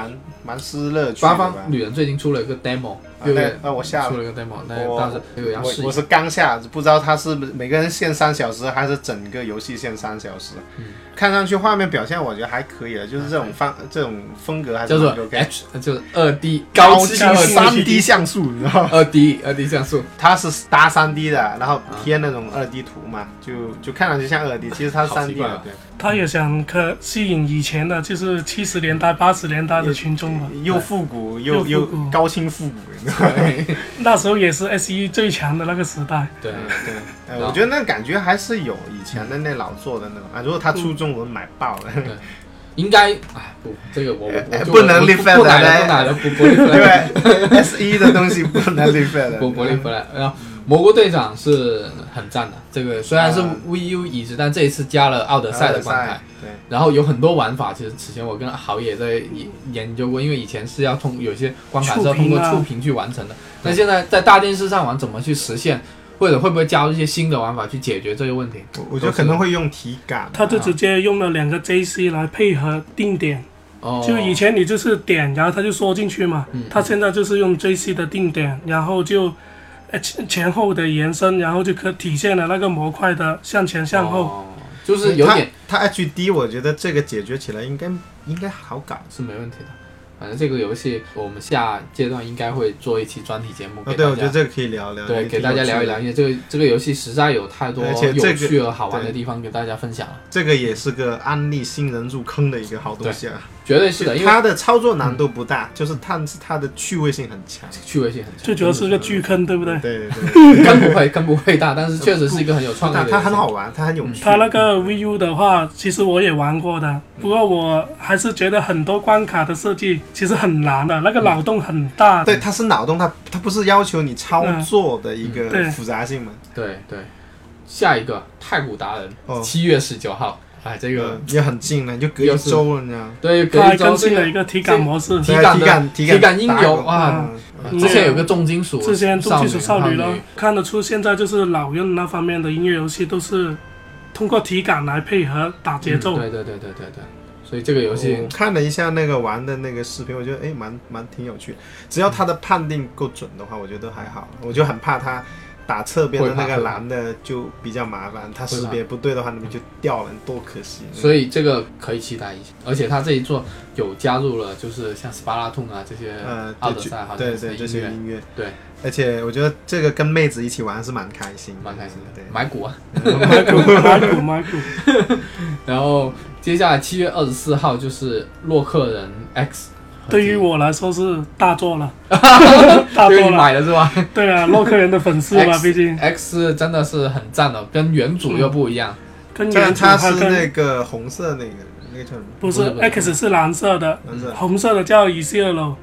[SPEAKER 2] 蛮失乐趣的。
[SPEAKER 1] 八方旅人最近出了一个 demo，
[SPEAKER 2] 那我下了，
[SPEAKER 1] 出了一个 demo， 但是那个要试一下。
[SPEAKER 2] 我是刚下，不知道它是每个人限3小时，还是整个游戏限3小时。看上去画面表现我觉得还可以的，就是这种风格还是
[SPEAKER 1] 叫做 H， 就是2D 高清
[SPEAKER 2] 3D 像素，你知道吗
[SPEAKER 1] ？2D 像素，
[SPEAKER 2] 它是搭3D 的，然后贴那种2D 图嘛，就看上去像2D，其实它是3D 的。对，
[SPEAKER 3] 他也想吸引以前的，就是70年代、80年代的群众嘛，
[SPEAKER 2] 又复古又高清复古，你知道吗？
[SPEAKER 3] 那时候也是 SE 最强的那个时代。
[SPEAKER 1] 对，
[SPEAKER 2] 我觉得那感觉还是有以前的那老做的那种啊。如果他出中文买爆了，
[SPEAKER 1] 应该不，这个我
[SPEAKER 2] 不能立 flag
[SPEAKER 1] 的，不立
[SPEAKER 2] flag，对 SE 的东西不能立 flag，
[SPEAKER 1] 不立 flag。然后蘑菇队长是很赞的，这个虽然是 VU 移植，但这一次加了奥德赛的关卡，
[SPEAKER 2] 对，
[SPEAKER 1] 然后有很多玩法，其实此前我跟豪也在研究过，因为以前是要有些关卡是要通过触屏去完成的，那现在在大电视上玩怎么去实现？或者会不会加入一些新的玩法去解决这个问题？
[SPEAKER 2] 我觉得可能会用体感，
[SPEAKER 3] 他就直接用了2个 JC 来配合定点。就以前你就是点，然后它就缩进去嘛。他现在就是用 JC 的定点，然后就前后的延伸，然后就可体现了那个模块的向前向后。
[SPEAKER 1] 就是有点
[SPEAKER 2] 它 HD， 我觉得这个解决起来应该好搞，
[SPEAKER 1] 是没问题的。反正这个游戏我们下阶段应该会做一期专题节目给大家。
[SPEAKER 2] 对，我觉得这个可以聊聊。
[SPEAKER 1] 对，给大家聊一聊，因为这个游戏实在有太多有趣和好玩的地方给大家分享了。
[SPEAKER 2] 这个也是个安利新人入坑的一个好东西啊，
[SPEAKER 1] 绝对是的。因为
[SPEAKER 2] 它的操作难度不大，就是它的趣味性很强。
[SPEAKER 3] 最主要是个巨坑，对不对？
[SPEAKER 2] 对，
[SPEAKER 1] 坑不会大，但是确实是一个很有创意的游戏。
[SPEAKER 2] 它很好玩，它很有趣。
[SPEAKER 3] 它那个 VU 的话，其实我也玩过的，不过我还是觉得很多关卡的设计其实很难的，那个脑洞很大。
[SPEAKER 2] 对，它是脑洞，它不是要求你操作的一个复杂性嘛。
[SPEAKER 1] 对，下一个太古达人，7月19号。哎，这个
[SPEAKER 2] 也很近了，就隔一周了，你知道？
[SPEAKER 1] 对，隔一周。
[SPEAKER 3] 更新了一个体感模式，
[SPEAKER 1] 体感音游啊！之前有个重金属
[SPEAKER 3] 少女了，看得出现在就是老任那方面的音乐游戏都是通过体感来配合打节奏。
[SPEAKER 1] 对。所以这个游戏
[SPEAKER 2] 我看了一下那个玩的那个视频，我觉得蛮挺有趣的。只要他的判定够准的话，我觉得还好。我就很怕他打侧边的那个蓝的就比较麻烦，他识别不对的话，那边就掉了，多可惜。
[SPEAKER 1] 所以这个可以期待一下，而且他这一座有加入了，就是像 Splatoon 啊这些奥德赛，好像
[SPEAKER 2] 对这些音乐，
[SPEAKER 1] 对。
[SPEAKER 2] 而且我觉得这个跟妹子一起玩是蛮开心的，对，
[SPEAKER 1] 买股啊，
[SPEAKER 3] 买股。
[SPEAKER 1] 然后接下来7月24号就是洛克人 X。
[SPEAKER 3] 对于我来说是大作了，
[SPEAKER 1] 大作了，买了是吧？
[SPEAKER 3] 对啊，洛克人的粉丝嘛，毕竟
[SPEAKER 1] X 真的是很赞的，跟原主又不一样。
[SPEAKER 3] 跟原主
[SPEAKER 2] 它是那个红色那个叫什么？
[SPEAKER 3] 不是 X 是蓝色的，红色的叫 Isillo，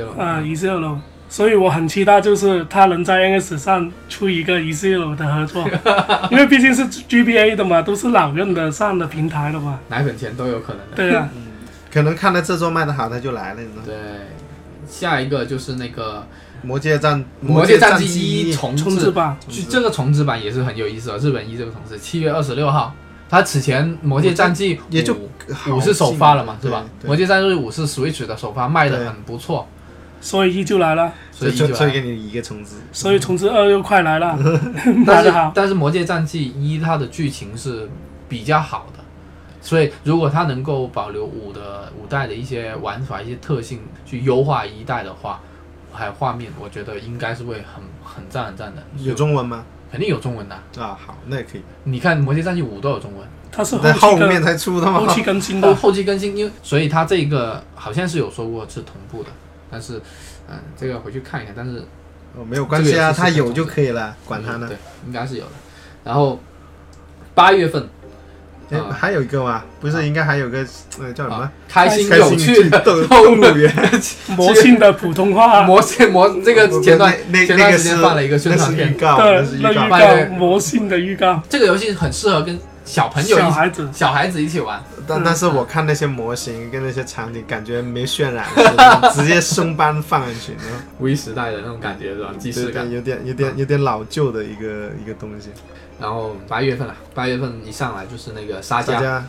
[SPEAKER 3] Isillo。所以我很期待，就是他能在 NS 上出一个 Isillo 的合作，因为毕竟是 GBA 的嘛，都是老任的上的平台了嘛，
[SPEAKER 1] 奶粉钱都有可能的。
[SPEAKER 3] 对啊。
[SPEAKER 2] 可能看到这周卖的好，他就来了。
[SPEAKER 1] 对，下一个就是那个
[SPEAKER 2] 魔界战
[SPEAKER 1] 记1重置版，这个重置版也是很有意思的。日本这个重置，7月26号，它此前魔界战记
[SPEAKER 2] 也就
[SPEAKER 1] 5是首发了嘛，是吧？魔界战记5是 Switch 的首发，卖的很不错，
[SPEAKER 3] 所以1就来了，
[SPEAKER 2] 所以给你一个重置，
[SPEAKER 3] 所以重置2又快来了。
[SPEAKER 1] 但是魔界战记1它的剧情是比较好的。所以，如果它能够保留5代的一些玩法、一些特性，去优化1代的话，还有画面，我觉得应该是会很赞的。
[SPEAKER 2] 有中文吗？
[SPEAKER 1] 肯定有中文的
[SPEAKER 2] 啊。好，那也可以。
[SPEAKER 1] 你看《魔界战记5》都有中文，
[SPEAKER 3] 它是
[SPEAKER 2] 后面才出的吗？
[SPEAKER 3] 后期更新的。
[SPEAKER 1] 后期更新，因为所以它这个好像是有说过是同步的，但是这个回去看一看。但是
[SPEAKER 2] 没有关系啊，它有就可以了，管它呢。
[SPEAKER 1] 对，应该是有的。然后8月份。
[SPEAKER 2] 还有一个吗？不是，应该还有个叫什么？
[SPEAKER 1] 开心有趣的动物园，
[SPEAKER 3] 魔性的普通话，
[SPEAKER 1] 这个前段时间放了一个宣传片，
[SPEAKER 3] 对，预告，魔性的预告。
[SPEAKER 1] 这个游戏很适合跟小朋友、小孩子一起玩。
[SPEAKER 2] 但是我看那些模型跟那些场景，感觉没渲染，直接生搬放进去
[SPEAKER 1] ，V 时代的那种感觉是吧？即视感，
[SPEAKER 2] 有点老旧的一个东西。
[SPEAKER 1] 然后8月份一上来就是那个沙加，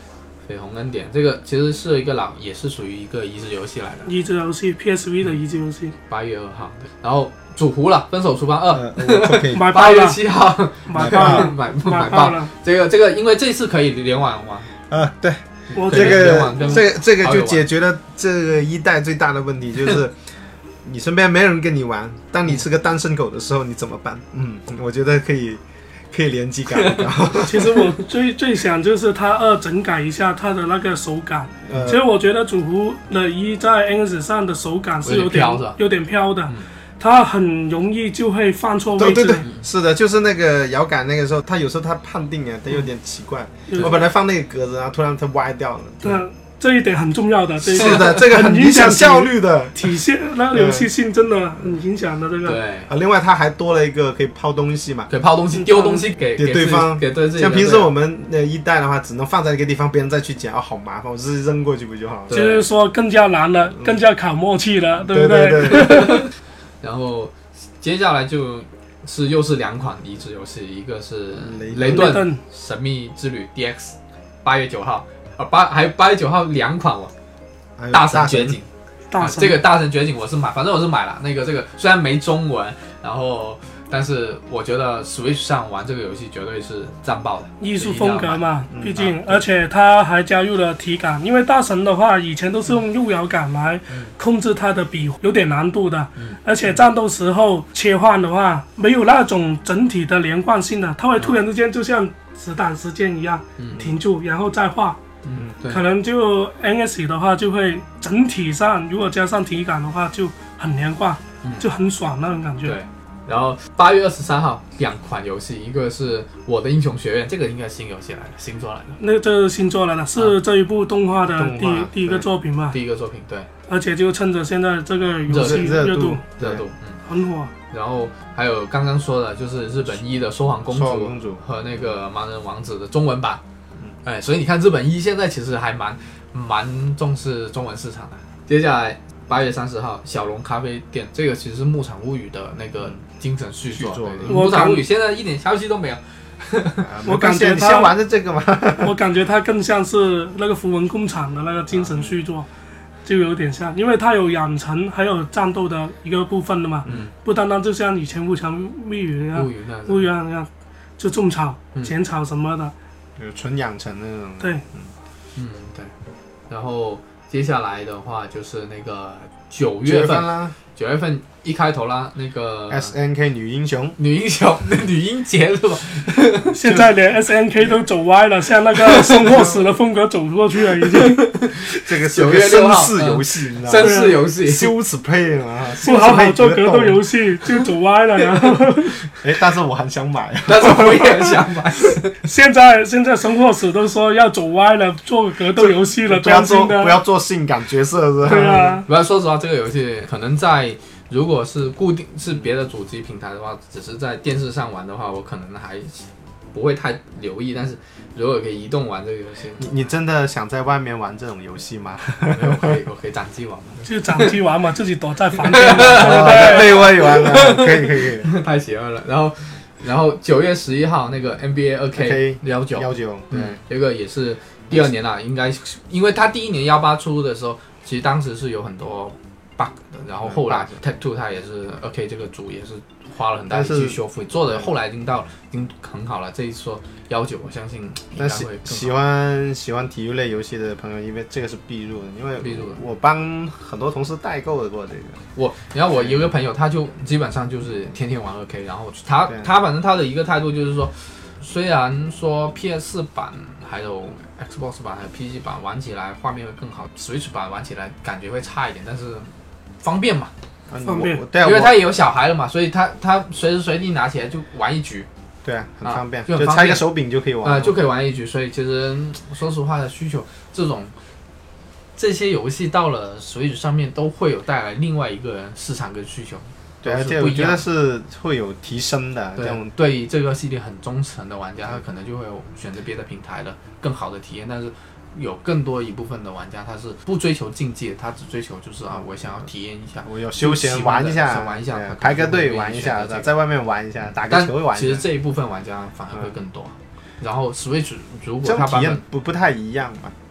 [SPEAKER 1] 绯红恩典这个其实是一个也是属于一个移植游戏来的，
[SPEAKER 3] 移植游戏 PSV 的移植游戏
[SPEAKER 1] ，8月2号，对，然后主湖了，分手厨房
[SPEAKER 2] 2，
[SPEAKER 1] 8月7号
[SPEAKER 3] 买爆了，
[SPEAKER 1] 买爆了，这个因为这次可以联网玩，
[SPEAKER 2] 对，这个就解决了这个一代最大的问题，就是你身边没人跟你玩，当你是个单身狗的时候，你怎么办？我觉得可以联机改一改。
[SPEAKER 3] 其实我最想就是它2整改一下它的那个手感。其实我觉得主湖的1在 NS 上的手感是有点飘的，它很容易就会放错位置。
[SPEAKER 2] 对，是的，就是那个摇杆那个时候，它有时候它判定它有点奇怪。我本来放那个格子，然后突然它歪掉了。
[SPEAKER 3] 对。这一点很重要的，
[SPEAKER 2] 是的，这个很影响效率的，
[SPEAKER 3] 体现那游戏性真的很影响的这个。
[SPEAKER 1] 对，
[SPEAKER 2] 另外它还多了一个可以抛东西嘛，
[SPEAKER 1] 可以抛东西、丢东西给
[SPEAKER 2] 对方，
[SPEAKER 1] 给对自己。
[SPEAKER 2] 像平时我们一代的话，只能放在一个地方，别人再去捡，好麻烦，我直接扔过去不就好了？
[SPEAKER 3] 就是说更加难了，更加考默契了，对不对？
[SPEAKER 2] 对。
[SPEAKER 1] 然后接下来又是2款移植游戏，一个是雷顿神秘之旅 DX， 8月9号。还有8月9号2款大神绝景，这个大神绝景我是买，反正我是买了。这个虽然没中文，然后但是我觉得 Switch 上玩这个游戏绝对是战爆的，
[SPEAKER 3] 艺术风格嘛，毕竟而且它还加入了体感，因为大神的话以前都是用右摇杆来控制它的笔，有点难度的，而且战斗时候切换的话没有那种整体的连贯性的，它会突然之间就像子弹时间一样停住，然后再画。可能就 NS 的话就会整体上如果加上体感的话就很连贯，就很爽那种感觉。
[SPEAKER 1] 对，然后8月23号2款游戏，一个是我的英雄学院，这个应该是新游戏来的，新做来的。
[SPEAKER 3] 那这是新做来的，是这一部动画的第一个作品嘛？
[SPEAKER 1] 第一个作品，对。
[SPEAKER 3] 而且就趁着现在这个游戏热度，很火。
[SPEAKER 1] 然后还有刚刚说的就是日本1的说谎公主和那个盲人王子的中文版。所以你看日本1现在其实还蛮重视中文市场的。接下来8月30号小龙咖啡店，这个其实是牧场物语的那个精神续作。牧场物语现在一点消息都没有。
[SPEAKER 2] 我感觉他先玩的这个嘛，
[SPEAKER 3] 我感觉它更像是那个符文工厂的那个精神续作，就有点像，因为它有养成还有战斗的一个部分的嘛，不单单就像以前牧场物语那样，就种草、剪草什么的。
[SPEAKER 2] 有纯养成那种。
[SPEAKER 3] 对，
[SPEAKER 1] 对。然后接下来的话就是那个9月份啦，9月份一开头啦，那个
[SPEAKER 2] SNK 女英
[SPEAKER 1] 杰是吧？
[SPEAKER 3] 现在连 SNK 都走歪了，像那个生活死的风格走过去了，已经。
[SPEAKER 2] 这个9月6号绅士游戏，你知道吗？
[SPEAKER 1] 绅士游戏，
[SPEAKER 2] 羞耻配啊！
[SPEAKER 3] 不好好做格斗游戏就走歪了，然后。
[SPEAKER 2] 但是我很想买，
[SPEAKER 1] 但是我也很想买。
[SPEAKER 3] 现在生活死都说要走歪了，做格斗游戏了，
[SPEAKER 2] 不要做性感角色是吧？
[SPEAKER 3] 对啊。
[SPEAKER 1] 不要说实话，这个游戏可能在。如果是固定是别的主机平台的话，只是在电视上玩的话，我可能还不会太留意。但是如果可以移动玩这个游戏，
[SPEAKER 2] 你真的想在外面玩这种游戏吗？
[SPEAKER 1] 没有，我可以掌机玩嘛，
[SPEAKER 3] 就掌机玩嘛，自己躲在房间。
[SPEAKER 2] 可以玩了，可以，
[SPEAKER 1] 太邪恶了。然后9月11号那个 NBA 2K19，对，这个也是第2年了，应该因为它第1年18出的时候，其实当时是有很多。bug 的，然后后来 Take-Two 它也是 2K 这个组也是花了很大力去修复，做的后来已经很好了。这一说19，我相信应该会更好。
[SPEAKER 2] 喜欢体育类游戏的朋友，因为这个是必入的，因为我帮很多同事代购过这个。
[SPEAKER 1] 然后我有一个朋友，他就基本上就是天天玩2K，然后他反正他的一个态度就是说，虽然说 PS4 版还有 Xbox 版还有 PC 版玩起来画面会更好 ，Switch 版玩起来感觉会差一点，但是。方便嘛，
[SPEAKER 3] 方便，
[SPEAKER 1] 因为他也有小孩了嘛，所以他随时随地拿起来就玩一局，
[SPEAKER 2] 对啊，很方便，就拆个手柄就可以玩，
[SPEAKER 1] 就可以玩一局。所以其实说实话的需求，这些游戏到了 Switch 上面都会有带来另外一个市场跟需求，
[SPEAKER 2] 对，而且我觉得是会有提升的。
[SPEAKER 1] 对于这个系列很忠诚的玩家，他可能就会选择别的平台的更好的体验，但是。有更多一部分的玩家，他是不追求竞技的，他只追求就是我想要体验一下，
[SPEAKER 2] 我有休闲玩一下，排个队玩一下，在外面玩一下，打个球玩一下。
[SPEAKER 1] 其实这一部分玩家反而会更多。然后 Switch 如果
[SPEAKER 2] 它体验不太一样嘛，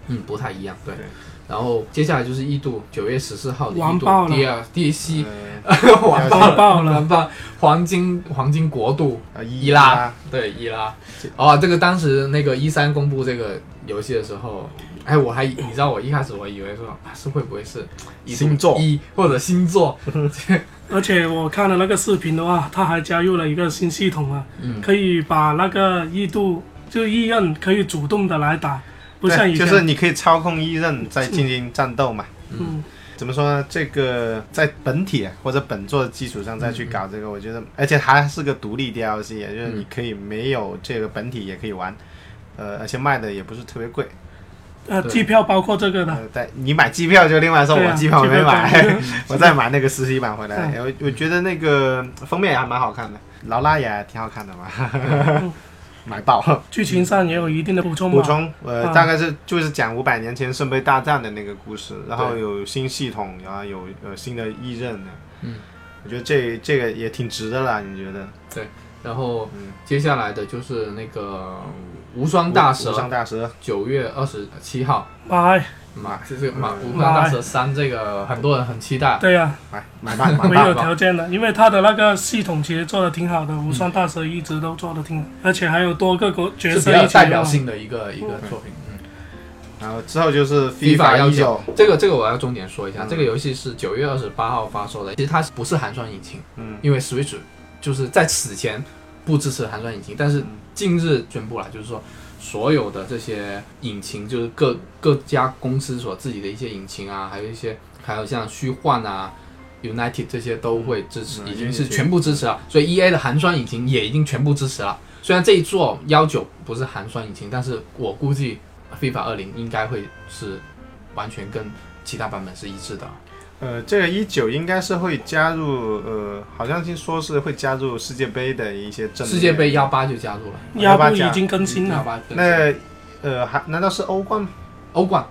[SPEAKER 1] 不太一样，对。然后接下来就是异度，9月14号的异度第西，
[SPEAKER 3] 完爆了，
[SPEAKER 1] 黄金国度伊拉，对伊拉。这个当时那个E3公布这个游戏的时候，你知道我一开始我以为说是会不会是
[SPEAKER 2] 星座
[SPEAKER 1] 或者星座，
[SPEAKER 3] 而且我看了那个视频的话，它还加入了一个新系统啊，可以把那个异度就异刃可以主动的来打。不像以前
[SPEAKER 2] 就是你可以操控异刃再进行战斗嘛。怎么说呢？这个在本体或者本作的基础上再去搞这个，我觉得，而且还是个独立 DLC，也就是你可以没有这个本体也可以玩，而且卖的也不是特别贵。
[SPEAKER 3] 机票包括这个的。
[SPEAKER 2] 对，你买机票就另外说，我机票没买，我再买那个实体版回来。我觉得那个封面也还蛮好看的，劳拉也挺好看的嘛。买爆，
[SPEAKER 3] 剧情上也有一定的补充。
[SPEAKER 2] 大概就是讲500年前圣杯大战的那个故事，然后有新系统，然后有新的异刃的。我觉得这个也挺值的啦，你觉得？
[SPEAKER 1] 对，然后接下来的就是那个无双大蛇，9月27号。就是无双大蛇3，这个很多人很期待。
[SPEAKER 3] 对呀，
[SPEAKER 2] 买吧，
[SPEAKER 3] 没有条件的，因为它的那个系统其实做的挺好的，无双大蛇一直都做的挺好，而且还有多个角色一起，
[SPEAKER 1] 是比较代表性的一个作品。
[SPEAKER 2] 然后之后就是 FIFA 19，
[SPEAKER 1] 这个我要重点说一下，这个游戏是9月28号发售的，其实它不是寒霜引擎，因为 Switch 就是在此前不支持寒霜引擎，但是近日宣布了，就是说所有的这些引擎，就是各家公司所自己的一些引擎啊，还有像虚幻啊、United 这些都会支持，已经是全部支持了。所以 EA 的寒霜引擎也已经全部支持了。虽然这一座19不是寒霜引擎，但是我估计 FIFA 20应该会是完全跟其他版本是一致的。
[SPEAKER 2] 这个19应该是会加入，好像听说是会加入世界杯的一些阵容。
[SPEAKER 1] 世界杯18就加入了
[SPEAKER 3] ，18已经更新了。
[SPEAKER 2] 那难道是欧冠吗？
[SPEAKER 1] 欧冠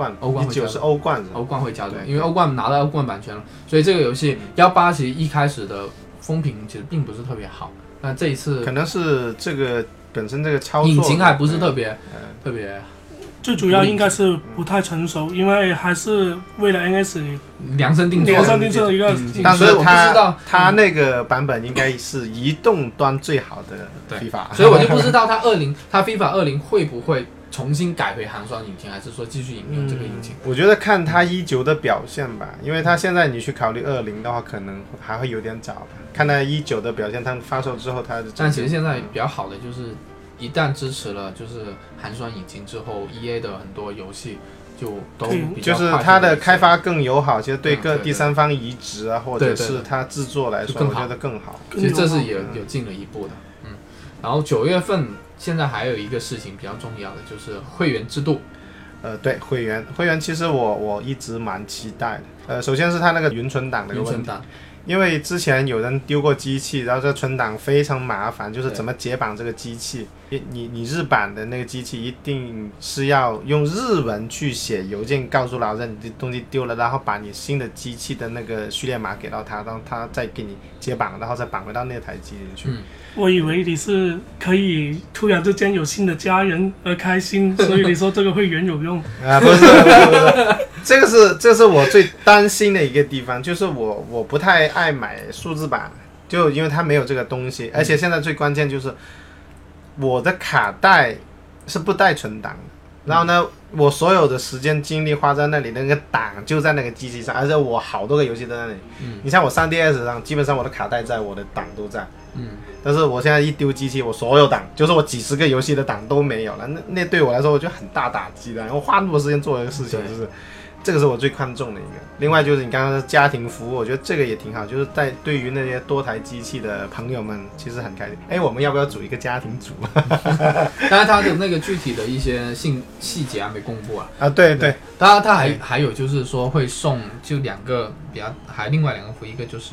[SPEAKER 2] 19是欧冠，
[SPEAKER 1] 欧冠会加入，因为欧冠拿到欧冠版权了，所以这个游戏18其实一开始的风评其实并不是特别好，那这一次
[SPEAKER 2] 可能是这个本身这个操作
[SPEAKER 1] 引擎还不是特别。
[SPEAKER 3] 最主要应该是不太成熟，因为还是为了 NS
[SPEAKER 1] 量身定做
[SPEAKER 3] 的一个。
[SPEAKER 2] 但是它那个版本应该是移动端最好的 FIFA，
[SPEAKER 1] 所以我就不知道它FIFA 20会不会重新改回寒霜引擎，还是说继续引用这个引擎？
[SPEAKER 2] 我觉得看它19的表现吧，因为它现在你去考虑20的话，可能还会有点早吧。看它19的表现，它发售之后它。
[SPEAKER 1] 但其实现在比较好的就是。一旦支持了就是寒霜引擎之后 ，EA 的很多游戏就都比较
[SPEAKER 2] 就是它的开发更友好，其实对各第三方移植啊，或者是它制作来说，我觉得更好。
[SPEAKER 1] 其实这是有进了一步的，然后9月份现在还有一个事情比较重要的就是会员制度。
[SPEAKER 2] 对，会员其实我一直蛮期待的。首先是它那个云存档的问题。因为之前有人丢过机器，然后这存档非常麻烦，就是怎么解绑这个机器。你日版的那个机器一定是要用日文去写邮件告诉老人你的东西丢了，然后把你新的机器的那个序列码给到他，然后他再给你解绑，然后再绑回到那台机里去。
[SPEAKER 3] 我以为你是可以突然之间有新的家人而开心，所以你说这个会员有用
[SPEAKER 2] 啊？不是，这是我最担心的一个地方，就是我不太爱买数字版，就因为它没有这个东西，而且现在最关键就是我的卡带是不带存档的，然后呢，我所有的时间精力花在那里，那个档就在那个机器上，而且我好多个游戏都在那里。你像我 3DS 上，基本上我的卡带在，我的档都在。但是我现在一丢机器，我所有档，就是我几十个游戏的档都没有了，那对我来说我觉得很大打击的。我花那么多时间做一个事情，就是这个是我最看重的一个。另外就是你刚刚的家庭服务，我觉得这个也挺好，就是对于那些多台机器的朋友们，其实很开心。我们要不要组一个家庭组？
[SPEAKER 1] 当然，它的那个具体的一些细节还没公布啊。
[SPEAKER 2] 对，
[SPEAKER 1] 当然它还有就是说会送就2个还另外2个服务，一个就是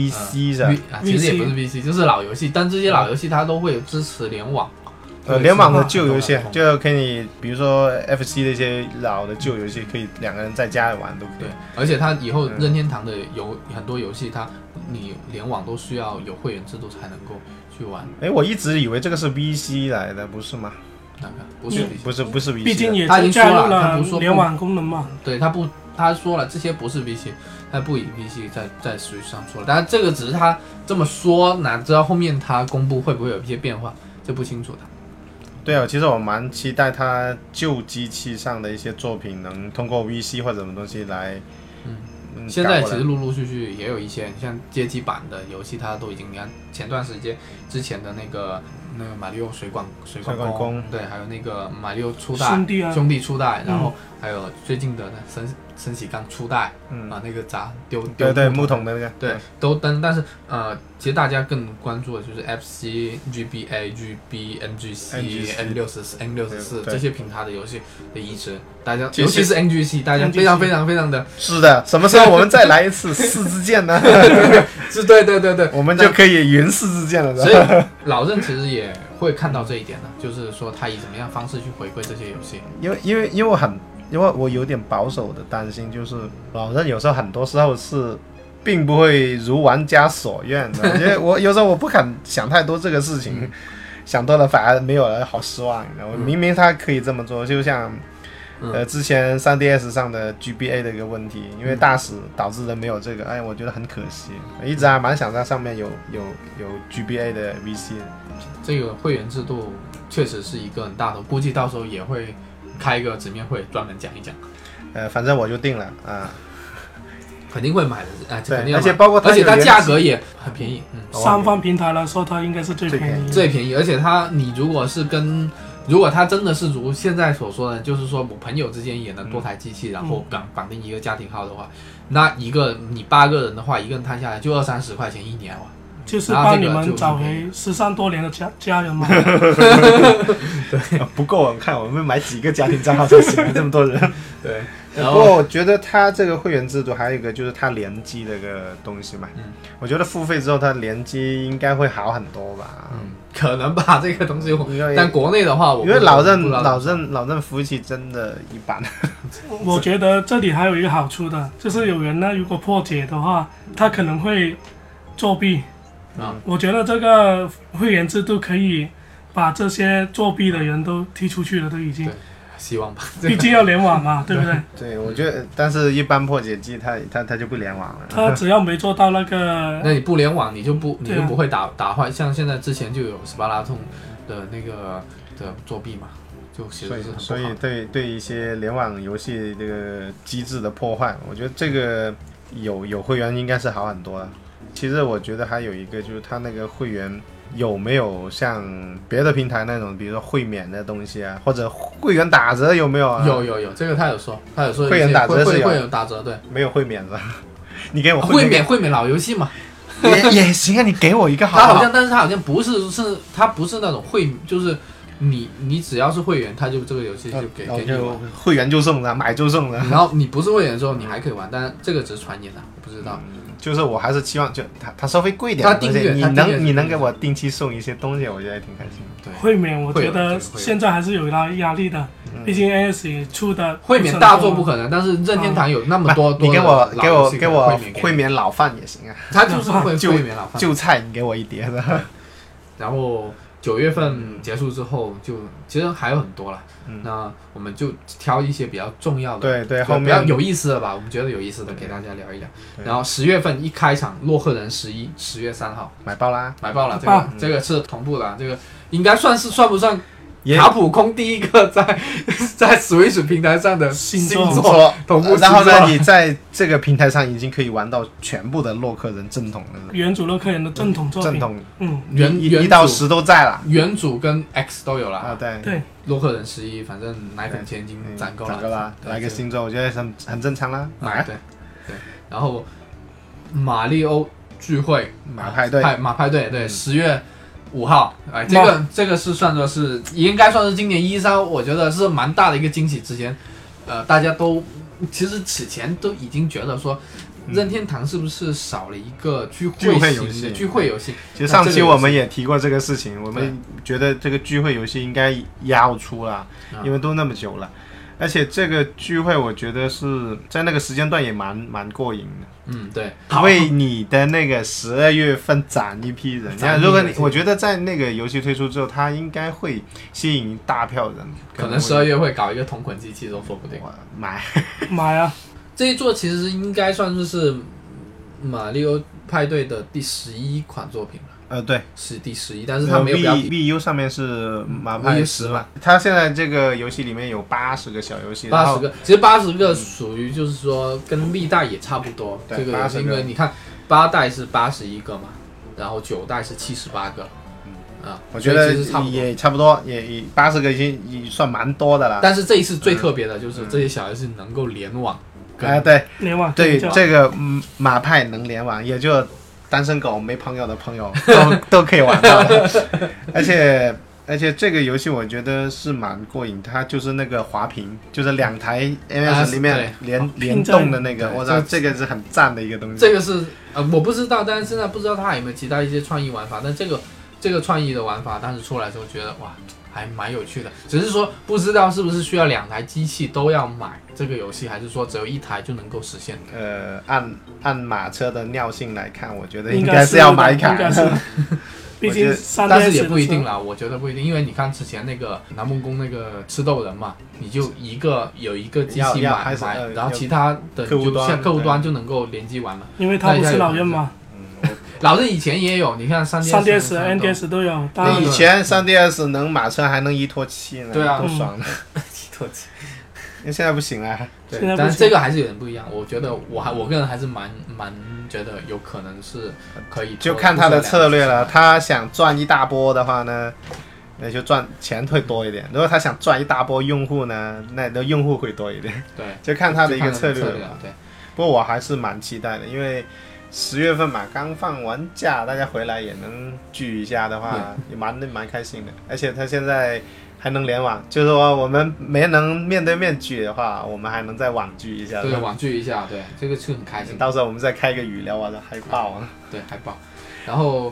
[SPEAKER 2] VC 的，
[SPEAKER 1] 其实也不是 VC， 就是老游戏，但这些老游戏它都会有支持联网。
[SPEAKER 2] 联网的旧游戏就可以，比如说 FC 的一些老的旧游戏，可以2个人在家里玩都可以。
[SPEAKER 1] 对，而且它以后任天堂的很多游戏，你联网都需要有会员制度才能够去玩。
[SPEAKER 2] 我一直以为这个是 VC 来的，不是吗？
[SPEAKER 1] 那个不是 VC，
[SPEAKER 2] 不是 VC，
[SPEAKER 3] 毕竟也
[SPEAKER 1] 他已经
[SPEAKER 3] 加入
[SPEAKER 1] 说了，他
[SPEAKER 3] 了
[SPEAKER 1] 不说
[SPEAKER 3] 联网功能嘛。
[SPEAKER 1] 对，他说了这些不是 VC， 他不以 VC 在Switch上说了，但是这个只是他这么说，哪知道后面他公布会不会有一些变化，这不清楚的。
[SPEAKER 2] 对啊，其实我蛮期待他旧机器上的一些作品能通过 VC 或者什么东西来。
[SPEAKER 1] 现在其实陆陆续续也有一些像街机版的游戏，它都已经，你看前段时间之前的那个马里奥水管工，对，还有那个马里奥初代兄弟初代，然后还有最近的升喜刚初代，那个丢
[SPEAKER 2] 对木桶的那个，
[SPEAKER 1] 对，都登，但是其实大家更关注的就是 FC、GBA、GB、NGC、N64这些平台的游戏的移植，大家尤其是 NGC， 大家非常非常非常的
[SPEAKER 2] 是的，什么时候我们再来一次四支箭呢？
[SPEAKER 1] 是，对，
[SPEAKER 2] 我们就可以云四支箭了。
[SPEAKER 1] 所以老任其实也会看到这一点的，就是说他以怎么样方式去回归这些游戏，
[SPEAKER 2] 因为我有点保守的担心，就是老任有时候很多时候是并不会如玩家所愿的，因为我有时候我不敢想太多这个事情，想多了反而没有了，好失望。明明他可以这么做，就像之前 3DS 上的 GBA 的一个问题，因为大使导致的没有这个，我觉得很可惜，一直还蛮想在上面有 GBA 的 VC 的。
[SPEAKER 1] 这个会员制度确实是一个很大的，估计到时候也会开一个直面会专门讲一讲。
[SPEAKER 2] 反正我就定了啊，
[SPEAKER 1] 肯定会买的，肯定
[SPEAKER 2] 而且包括
[SPEAKER 1] 而且它价格也很便宜，
[SPEAKER 3] 三方平台来说，它应该是最
[SPEAKER 1] 便宜，而且你如果它真的是如现在所说的，就是说我朋友之间也能多台机器，然后绑定一个家庭号的话，那你8个人的话，一个人摊下来就20-30块钱一年哇。
[SPEAKER 3] 就是帮你们找回失散多年的家人嘛。
[SPEAKER 2] 对，不够，我看我们买几个家庭账号才行，这么多人。
[SPEAKER 1] 对，
[SPEAKER 2] 不过我觉得它这个会员制度还有一个就是它联机这个东西嘛，我觉得付费之后它联机应该会好很多吧。
[SPEAKER 1] 可能吧，这个东西，但国内的话，
[SPEAKER 2] 因为老任服务器真的一般。
[SPEAKER 3] 我觉得这里还有一个好处的，就是有人呢，如果破解的话，他可能会作弊。我觉得这个会员制度可以把这些作弊的人都踢出去了，都已经。
[SPEAKER 1] 希望吧，
[SPEAKER 3] 毕竟要联网嘛，对不对？
[SPEAKER 2] 对，我觉得，但是一般破解机它就不联网了。
[SPEAKER 3] 它只要没做到那个，
[SPEAKER 1] 那你不联网，你就不会打坏。像现在之前就有斯巴达通的那个的作弊嘛，就其实是很不好。
[SPEAKER 2] 所以对一些联网游戏这个机制的破坏，我觉得这个有会员应该是好很多了。其实我觉得还有一个就是它那个会员有没有像别的平台那种，比如说会免的东西啊，或者会员打折有没有啊？
[SPEAKER 1] 有，这个他有说
[SPEAKER 2] 会员打折是有，
[SPEAKER 1] 会有打折，对，
[SPEAKER 2] 没有会免的。你给我
[SPEAKER 1] 会免老游戏嘛？
[SPEAKER 2] 也行啊，你给我一个好。
[SPEAKER 1] 但是他好像不是他不是那种就是你只要是会员，他就这个游戏就给你玩，
[SPEAKER 2] 会员就送了，买就送了。
[SPEAKER 1] 然后你不是会员的时候，你还可以玩，但是这个只是传言的，不知道。
[SPEAKER 2] 就是我还是期望就他收费贵一点，
[SPEAKER 1] 他订阅
[SPEAKER 2] 你能给我定期送一些东西，我觉得挺开心。
[SPEAKER 1] 对，
[SPEAKER 3] 会免我觉得现在还是有压力的，毕竟 AS 也出的
[SPEAKER 1] 会免大作不可能，但是任天堂有那么多，
[SPEAKER 2] 你给我会免老饭也行啊，
[SPEAKER 1] 他就是会免老饭，
[SPEAKER 2] 就菜你给我一碟的。
[SPEAKER 1] 然后9月份结束之后，就其实还有很多了。那我们就挑一些比较重要的，
[SPEAKER 2] 对，后面
[SPEAKER 1] 比较有意思的吧，我们觉得有意思的给大家聊一聊。然后10月份一开场，洛克人11，10月3号
[SPEAKER 2] 买爆了，
[SPEAKER 1] 这个是同步的，这个应该算不算卡普空第一个在 Switch 平台上的新作同步。
[SPEAKER 2] 然后呢，你在这个平台上已经可以玩到全部的洛克人正统的
[SPEAKER 3] 原主洛克人的正统作品，
[SPEAKER 2] 1到10都在了，
[SPEAKER 1] 原主跟 X 都有了
[SPEAKER 2] 啊。
[SPEAKER 3] 对，
[SPEAKER 1] 洛克人11，反正奶粉钱已经攒够了，
[SPEAKER 2] 来个新作，我觉得很正常啦。买
[SPEAKER 1] 对，然后马里欧聚会
[SPEAKER 2] 马派对，
[SPEAKER 1] 对，10月5号，这个是算作是应该算是今年E3，我觉得是蛮大的一个惊喜。之前，大家都其实此前都已经觉得说，任天堂是不是少了一个聚会型的聚会游戏？
[SPEAKER 2] 其实上期我们也提过这个事情，我们觉得这个聚会游戏应该要出了，因为都那么久了。 而且这个聚会我觉得是在那个时间段也蛮过瘾的。
[SPEAKER 1] 对，
[SPEAKER 2] 为你的那个12月份攒一批人。如果我觉得在那个游戏推出之后，它应该会吸引一大票人。
[SPEAKER 1] 可能12月会搞一个同捆机器都说不定。
[SPEAKER 3] 买啊！
[SPEAKER 1] 这一座其实应该算是马里奥派对的第11款作品了。
[SPEAKER 2] 对，
[SPEAKER 1] 是第11，但是它没有标题。
[SPEAKER 2] VU 上面是马派10嘛？它现在这个游戏里面有80个小游戏
[SPEAKER 1] ，80个，其实80个属于就是说跟历代也差不多。这个因为你看8代是81个嘛，然后9代是78个。
[SPEAKER 2] 我觉得也差不多，也80个已经算蛮多的了。
[SPEAKER 1] 但是这一次最特别的就是这些小游戏能够联网。
[SPEAKER 2] 对，
[SPEAKER 3] 联网。
[SPEAKER 2] 对，这个马派能联网，也就单身狗没朋友的朋友都可以玩到的。而且这个游戏我觉得是蛮过瘾，它就是那个滑屏，就是2台 NS 里面联动的那个，我知道这个是很赞的一个东西。
[SPEAKER 1] 这个是我不知道，但是现在不知道它有没有其他一些创意玩法。但这个创意的玩法当时出来的时候觉得哇还蛮有趣的，只是说不知道是不是需要2台机器都要买这个游戏，还是说只有1台就能够实现。
[SPEAKER 2] 按马车的尿性来看，我觉得应该是要买一台。
[SPEAKER 3] 毕竟
[SPEAKER 1] 但是也不一定啦，我觉得不一定，因为你看之前那个南梦宫那个吃豆人嘛，你就有一个机器买，然后其他的就像客户端就能够联机玩了。
[SPEAKER 3] 因为它不是老任嘛。
[SPEAKER 1] 老任以前也有，你看
[SPEAKER 3] 3DS、NDS 都有。
[SPEAKER 2] 以前3DS 能马车还能依托器呢，
[SPEAKER 1] 对啊，
[SPEAKER 2] 多爽的。
[SPEAKER 1] 依托器，
[SPEAKER 2] 因为现在不行了。
[SPEAKER 1] 对，但是这个还是有点不一样。我觉得我个人还是蛮觉得有可能是可以。
[SPEAKER 2] 就看他的策略了，他想赚一大波的话呢，那就赚钱会多一点；如果他想赚一大波用户呢，那的用户会多一点。
[SPEAKER 1] 对，
[SPEAKER 2] 就看他的一个策略了。
[SPEAKER 1] 对，
[SPEAKER 2] 不过我还是蛮期待的，因为10月份嘛，刚放完假，大家回来也能聚一下的话，也蛮开心的。而且他现在还能联网，就是说我们没能面对面聚的话，我们还能再网聚一下。
[SPEAKER 1] 对，网聚一下，对，这个是很开心。
[SPEAKER 2] 到时候我们再开个语聊啊，嗨爆啊！
[SPEAKER 1] 对，嗨爆。然后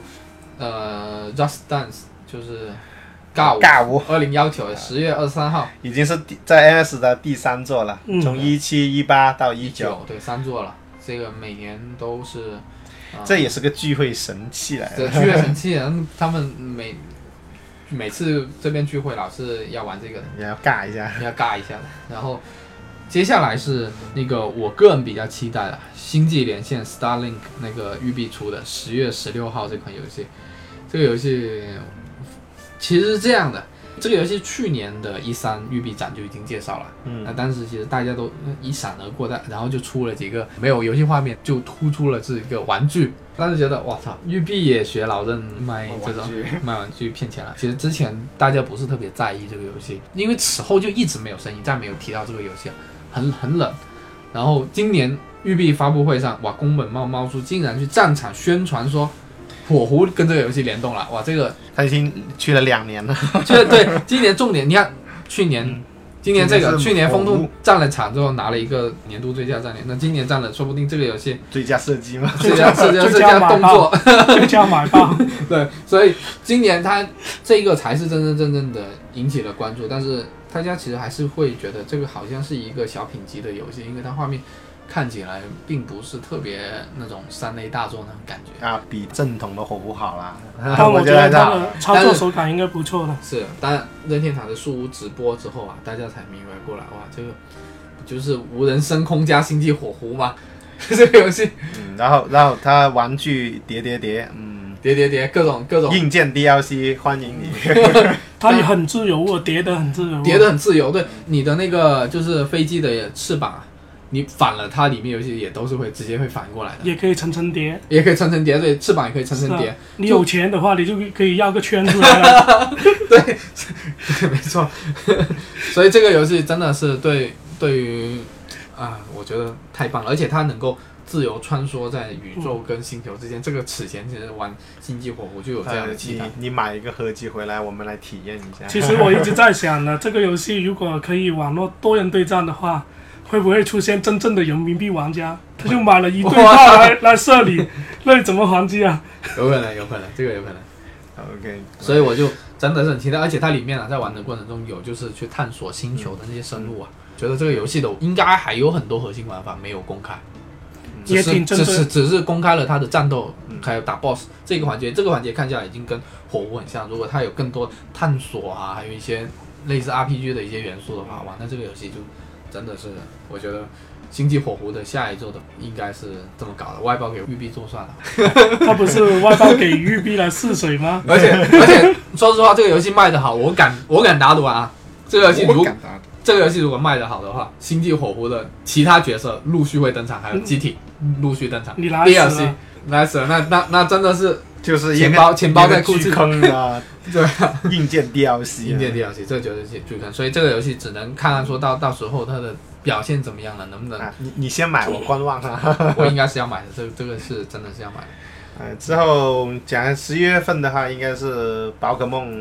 [SPEAKER 1] Just Dance 就是尬舞2019 10月23号，
[SPEAKER 2] 已经是在 NS 的第3座了，从17、18到19，
[SPEAKER 1] 对，3座了。这个每年都是，
[SPEAKER 2] 这也是个聚会神器来的。
[SPEAKER 1] 聚会神器，他们每次这边聚会老是要玩这个的，
[SPEAKER 2] 也要尬一下
[SPEAKER 1] 的。然后接下来是那个我个人比较期待的《星际连线 Starlink》那个育碧出的10月16号这款游戏。这个游戏其实是这样的。这个游戏去年的E3育碧展就已经介绍了，那当时其实大家都一闪而过的，然后就出了几个没有游戏画面，就突出了这个玩具，当时觉得哇操，育碧也学老任卖这种卖玩具骗钱了。其实之前大家不是特别在意这个游戏，因为此后就一直没有声音，再没有提到这个游戏，很冷。然后今年育碧发布会上，哇，宫本茂叔竟然去战场宣传说火狐跟这个游戏联动了，哇，这个
[SPEAKER 2] 他已经去了2年了。
[SPEAKER 1] 对，今年重点，你看今年这个去年风度占了场之后拿了一个年度最佳战略，那今年占了，说不定这个游戏
[SPEAKER 2] 最佳射击嘛，
[SPEAKER 1] 最佳动作，
[SPEAKER 3] 最佳买爆。
[SPEAKER 1] 对，所以今年它这个才是真正的引起了关注，但是大家其实还是会觉得这个好像是一个小品级的游戏，因为它画面看起来并不是特别那种3A 大作那种感觉
[SPEAKER 2] 啊，比正统的火狐好啦。
[SPEAKER 3] 但我觉得它的操作手感应该不错的。
[SPEAKER 1] 是，当然任天堂的树屋直播之后啊，大家才明白过来，哇，这个就是无人升空加星际火狐嘛，这个游戏。
[SPEAKER 2] 然后它玩具叠，
[SPEAKER 1] 各种
[SPEAKER 2] 硬件 DLC 欢迎你。
[SPEAKER 3] 它也很自由，叠得很自由。
[SPEAKER 1] 对，你的那个就是飞机的翅膀。你反了，它里面游戏也都是直接会反过来的，
[SPEAKER 3] 也可以层叠，
[SPEAKER 1] 对，翅膀也可以层叠。
[SPEAKER 3] 你有钱的话，你就可以绕个圈出来了。
[SPEAKER 1] 对，没错。所以这个游戏真的是对于我觉得太棒了，而且它能够自由穿梭在宇宙跟星球之间，这个此前其实玩星际火狐就有这样的期待。
[SPEAKER 2] 你买一个合集回来，我们来体验一下。
[SPEAKER 3] 其实我一直在想呢，这个游戏如果可以网络多人对战的话，会不会出现真正的人民币玩家？他就买了一对炮来射你，那你怎么还击啊？
[SPEAKER 1] 有可能，这个有可能。
[SPEAKER 2] OK，
[SPEAKER 1] 所以我就真的是很期待，而且它里面在玩的过程中有就是去探索星球的那些生物啊。 觉得这个游戏的应该还有很多核心玩法没有公开，
[SPEAKER 3] 也挺针对，
[SPEAKER 1] 只是公开了它的战斗还有打 BOSS 这个环节看起来已经跟火狐很像。如果它有更多探索啊，还有一些类似 RPG 的一些元素的话，哇，那这个游戏就真的是，我觉得星际火狐的下一座的应该是这么搞的，外包给育碧做算了。
[SPEAKER 3] 他不是外包给育碧来试水吗？
[SPEAKER 1] 而且说实话，这个游戏卖得好，我敢打赌啊，这个游戏如果卖得好的话，星际火狐的其他角色陆续会登场，还有机体陆续登场。
[SPEAKER 3] 你来死了，
[SPEAKER 1] 来死了，那真的是
[SPEAKER 2] 就是
[SPEAKER 1] 钱包在库区
[SPEAKER 2] 坑啊，对啊，硬件 DLC，
[SPEAKER 1] 这个绝对是巨坑，所以这个游戏只能看说到时候它的表现怎么样了，能不能？
[SPEAKER 2] 你先买，我观望啊。
[SPEAKER 1] 我应该是要买的，这个是真的是要买的。
[SPEAKER 2] 之后讲11月份的话，应该是宝可梦。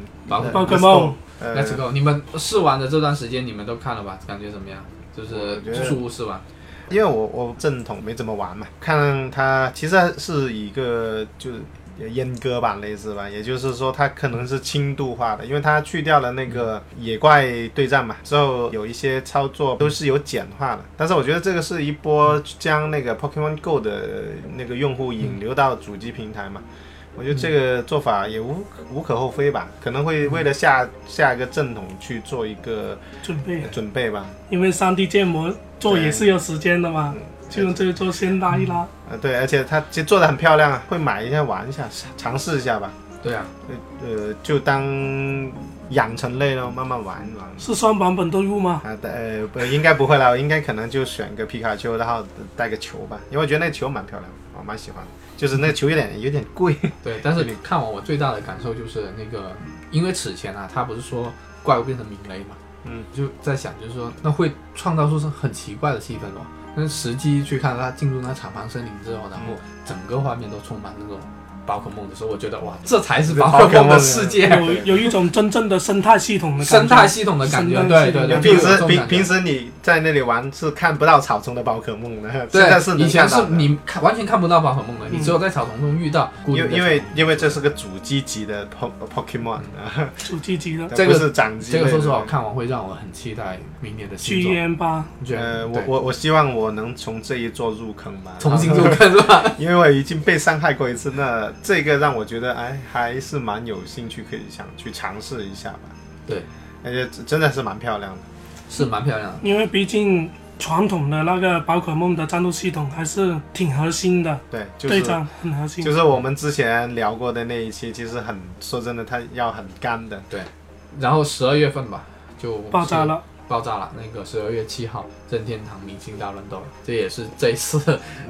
[SPEAKER 1] Let's go！ 你们试玩的这段时间，你们都看了吧？感觉怎么样？就是初试玩。
[SPEAKER 2] 因为我正统没怎么玩嘛，看它其实是一个就是阉割版类似吧，也就是说它可能是轻度化的，因为它去掉了那个野怪对战嘛，之后有一些操作都是有简化的。但是我觉得这个是一波将那个 Pokemon Go 的那个用户引流到主机平台嘛。我觉得这个做法也无可厚非吧，可能会为了下一个正统去做一个准备吧。
[SPEAKER 3] 因为 3D 建模做也是要时间的嘛，就用这个做先拉一拉。
[SPEAKER 2] 对，而且它其实做得很漂亮啊，会买一下玩一下，尝试一下吧。
[SPEAKER 1] 对啊，
[SPEAKER 2] 就当养成类咯，慢慢玩。
[SPEAKER 3] 是双版本都入吗？
[SPEAKER 2] 应该不会啦，应该可能就选个皮卡丘，然后带个球吧，因为我觉得那个球蛮漂亮的，我蛮喜欢的。就是那个球有点贵。
[SPEAKER 1] 对，但是你看完我最大的感受就是那个，因为此前啊，他不是说怪物变成鸣雷嘛，就在想就是说那会创造出是很奇怪的气氛哦。但是实际去看他进入那厂房森林之后，然后整个画面都充满那种宝可梦的时候，我觉得哇，这才是宝可梦的世界，
[SPEAKER 3] 有一种真正的生态系统的
[SPEAKER 1] 感觉，对。
[SPEAKER 2] 平时你在那里玩是看不到草丛的宝可梦的，
[SPEAKER 1] 对，
[SPEAKER 2] 现在是
[SPEAKER 1] 以前是你完全看不到宝可梦的，你只有在草丛中遇到。
[SPEAKER 2] 因为这是个主机级的 Pokemon，
[SPEAKER 3] 主机级的，
[SPEAKER 2] 这个是掌机。
[SPEAKER 1] 这个说实话，看完会让我很期待明年的新作。
[SPEAKER 3] GM8，
[SPEAKER 2] 我希望我能从这一座入坑吧，
[SPEAKER 1] 重新入坑是吧？
[SPEAKER 2] 因为我已经被伤害过一次，那这个让我觉得还是蛮有兴趣，可以想去尝试一下吧。
[SPEAKER 1] 对，
[SPEAKER 2] 而且真的是蛮漂亮的，
[SPEAKER 1] 是蛮漂亮的。
[SPEAKER 3] 因为毕竟传统的那个宝可梦的战斗系统还是挺核心的，
[SPEAKER 2] 对，
[SPEAKER 3] 对战很核心。
[SPEAKER 2] 就是我们之前聊过的那一期，其实说真的，它要很干的。
[SPEAKER 1] 对，然后12月份吧，就
[SPEAKER 3] 爆炸了。
[SPEAKER 1] 那个12月7号，任天堂明星大乱斗，这也是这次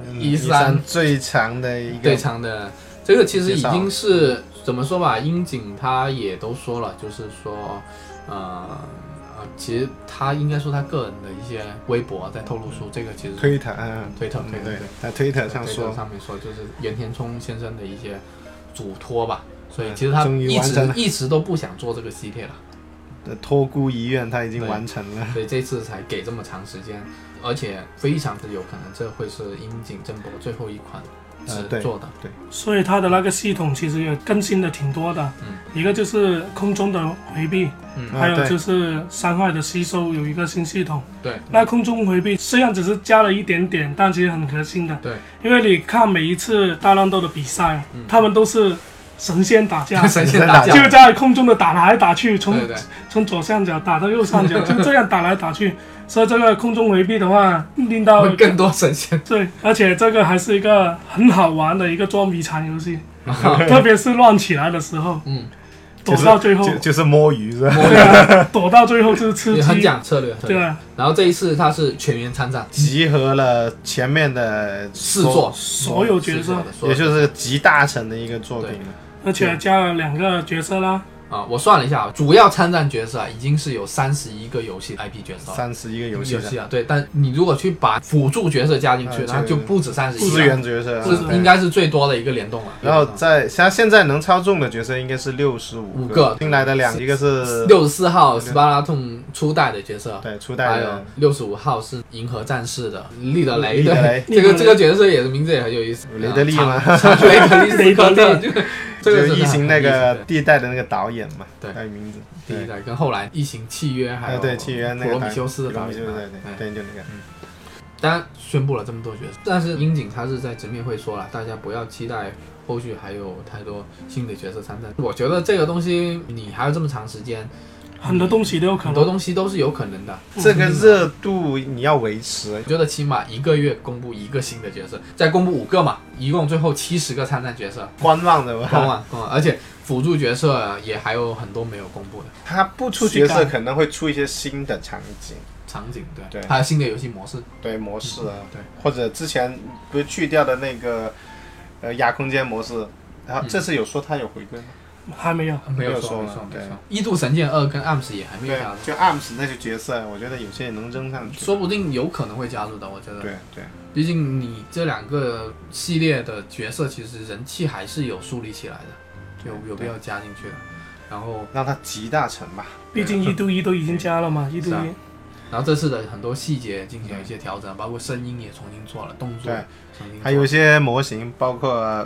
[SPEAKER 1] E3
[SPEAKER 2] 最长的一个。
[SPEAKER 1] 最长的，这个其实已经是怎么说吧？樱井他也都说了，就是说，其实他应该说他个人的一些微博在透露出这个其实
[SPEAKER 2] 推特，
[SPEAKER 1] 对，
[SPEAKER 2] 在推特上
[SPEAKER 1] 面说就是岩田聪先生的一些嘱托吧，所以其实他一直都不想做这个系列了。
[SPEAKER 2] 托孤遗愿他已经完成了，
[SPEAKER 1] 所以这次才给这么长时间，而且非常的有可能这会是樱井正博最后一款做的。
[SPEAKER 2] 对，
[SPEAKER 3] 所以它的那个系统其实也更新的挺多的，一个就是空中的回避，还有就是伤害的吸收有一个新系统。
[SPEAKER 1] 对，
[SPEAKER 3] 那空中回避虽然只是加了一点点，但其实很核心的。
[SPEAKER 1] 对，
[SPEAKER 3] 因为你看每一次大乱斗的比赛，他们都是神仙打架，就在空中的打来打去，从左上角打到右上角，就这样打来打去。所以这个空中回避的话，令到
[SPEAKER 1] 会更多神仙。
[SPEAKER 3] 对，而且这个还是一个很好玩的一个捉迷藏游戏，特别是乱起来的时候，躲到最后
[SPEAKER 2] 就是摸鱼是吧？
[SPEAKER 3] 对啊，躲到最后就是吃鸡，
[SPEAKER 1] 很讲策略。
[SPEAKER 3] 对啊。
[SPEAKER 1] 然后这一次它是全员参战，
[SPEAKER 2] 集合了前面的
[SPEAKER 1] 4作
[SPEAKER 3] 所有角色，
[SPEAKER 2] 也就是集大成的一个作品。
[SPEAKER 3] 而且加了2个角色啦。
[SPEAKER 1] 我算了一下，主要参战角色已经是有31个游戏 IP 角色
[SPEAKER 2] ，31个游戏
[SPEAKER 1] 啊，对。但你如果去把辅助角色加进去，它就不止31个
[SPEAKER 2] 支援角色，
[SPEAKER 1] 应该是最多的一个联动了。
[SPEAKER 2] 然后它现在能操纵的角色应该是65个，新来的一个是
[SPEAKER 1] 64号斯巴拉顿初代的角色，
[SPEAKER 2] 对，初代的，
[SPEAKER 1] 还有65号是银河战士的利德雷，对，这个角色也是名字也很有意思，
[SPEAKER 2] 雷德利吗？
[SPEAKER 1] 雷德利斯科特， 这个
[SPEAKER 2] 就是异形那个第一代的那个导演嘛，
[SPEAKER 1] 对，
[SPEAKER 2] 他的名字
[SPEAKER 1] 第一代跟后来异形契约还有
[SPEAKER 2] 对契约那个
[SPEAKER 1] 普罗米修斯的导演，
[SPEAKER 2] 对，就那个。
[SPEAKER 1] 当然宣布了这么多角色，但是樱井他是在直面会说了，大家不要期待后续还有太多新的角色参战。我觉得这个东西你还有这么长时间，
[SPEAKER 3] 很多东西都有可能，
[SPEAKER 1] 很多东西都是有可能的。
[SPEAKER 2] 这个热度你要维持，
[SPEAKER 1] 我觉得起码1个月公布1个新的角色，再公布5个嘛，一共最后70个参战角色，
[SPEAKER 2] 观望的吧？
[SPEAKER 1] 观望，而且辅助角色也还有很多没有公布的。
[SPEAKER 2] 他不出角色可能会出一些新的场景，对，
[SPEAKER 1] 还有新的游戏模式，
[SPEAKER 2] 对模式啊，
[SPEAKER 1] 对，
[SPEAKER 2] 或者之前不是去掉的那个亚空间模式，然后这次有说他有回归吗？
[SPEAKER 3] 还没有，
[SPEAKER 1] 没有说，对，异度神剑2跟 ARMS 也还没有加入，
[SPEAKER 2] 就 ARMS 那些角色，我觉得有些也能扔上去，
[SPEAKER 1] 说不定有可能会加入的，我觉得，
[SPEAKER 2] 对，
[SPEAKER 1] 毕竟你这2个系列的角色其实人气还是有树立起来的，有必要加进去的，然后
[SPEAKER 2] 让它集大成吧，
[SPEAKER 3] 毕竟1对1都已经加了嘛，1对1。
[SPEAKER 1] 然后这次的很多细节进行了一些调整，包括声音也重新做了，动作重新做了，
[SPEAKER 2] 还有一些模型，包括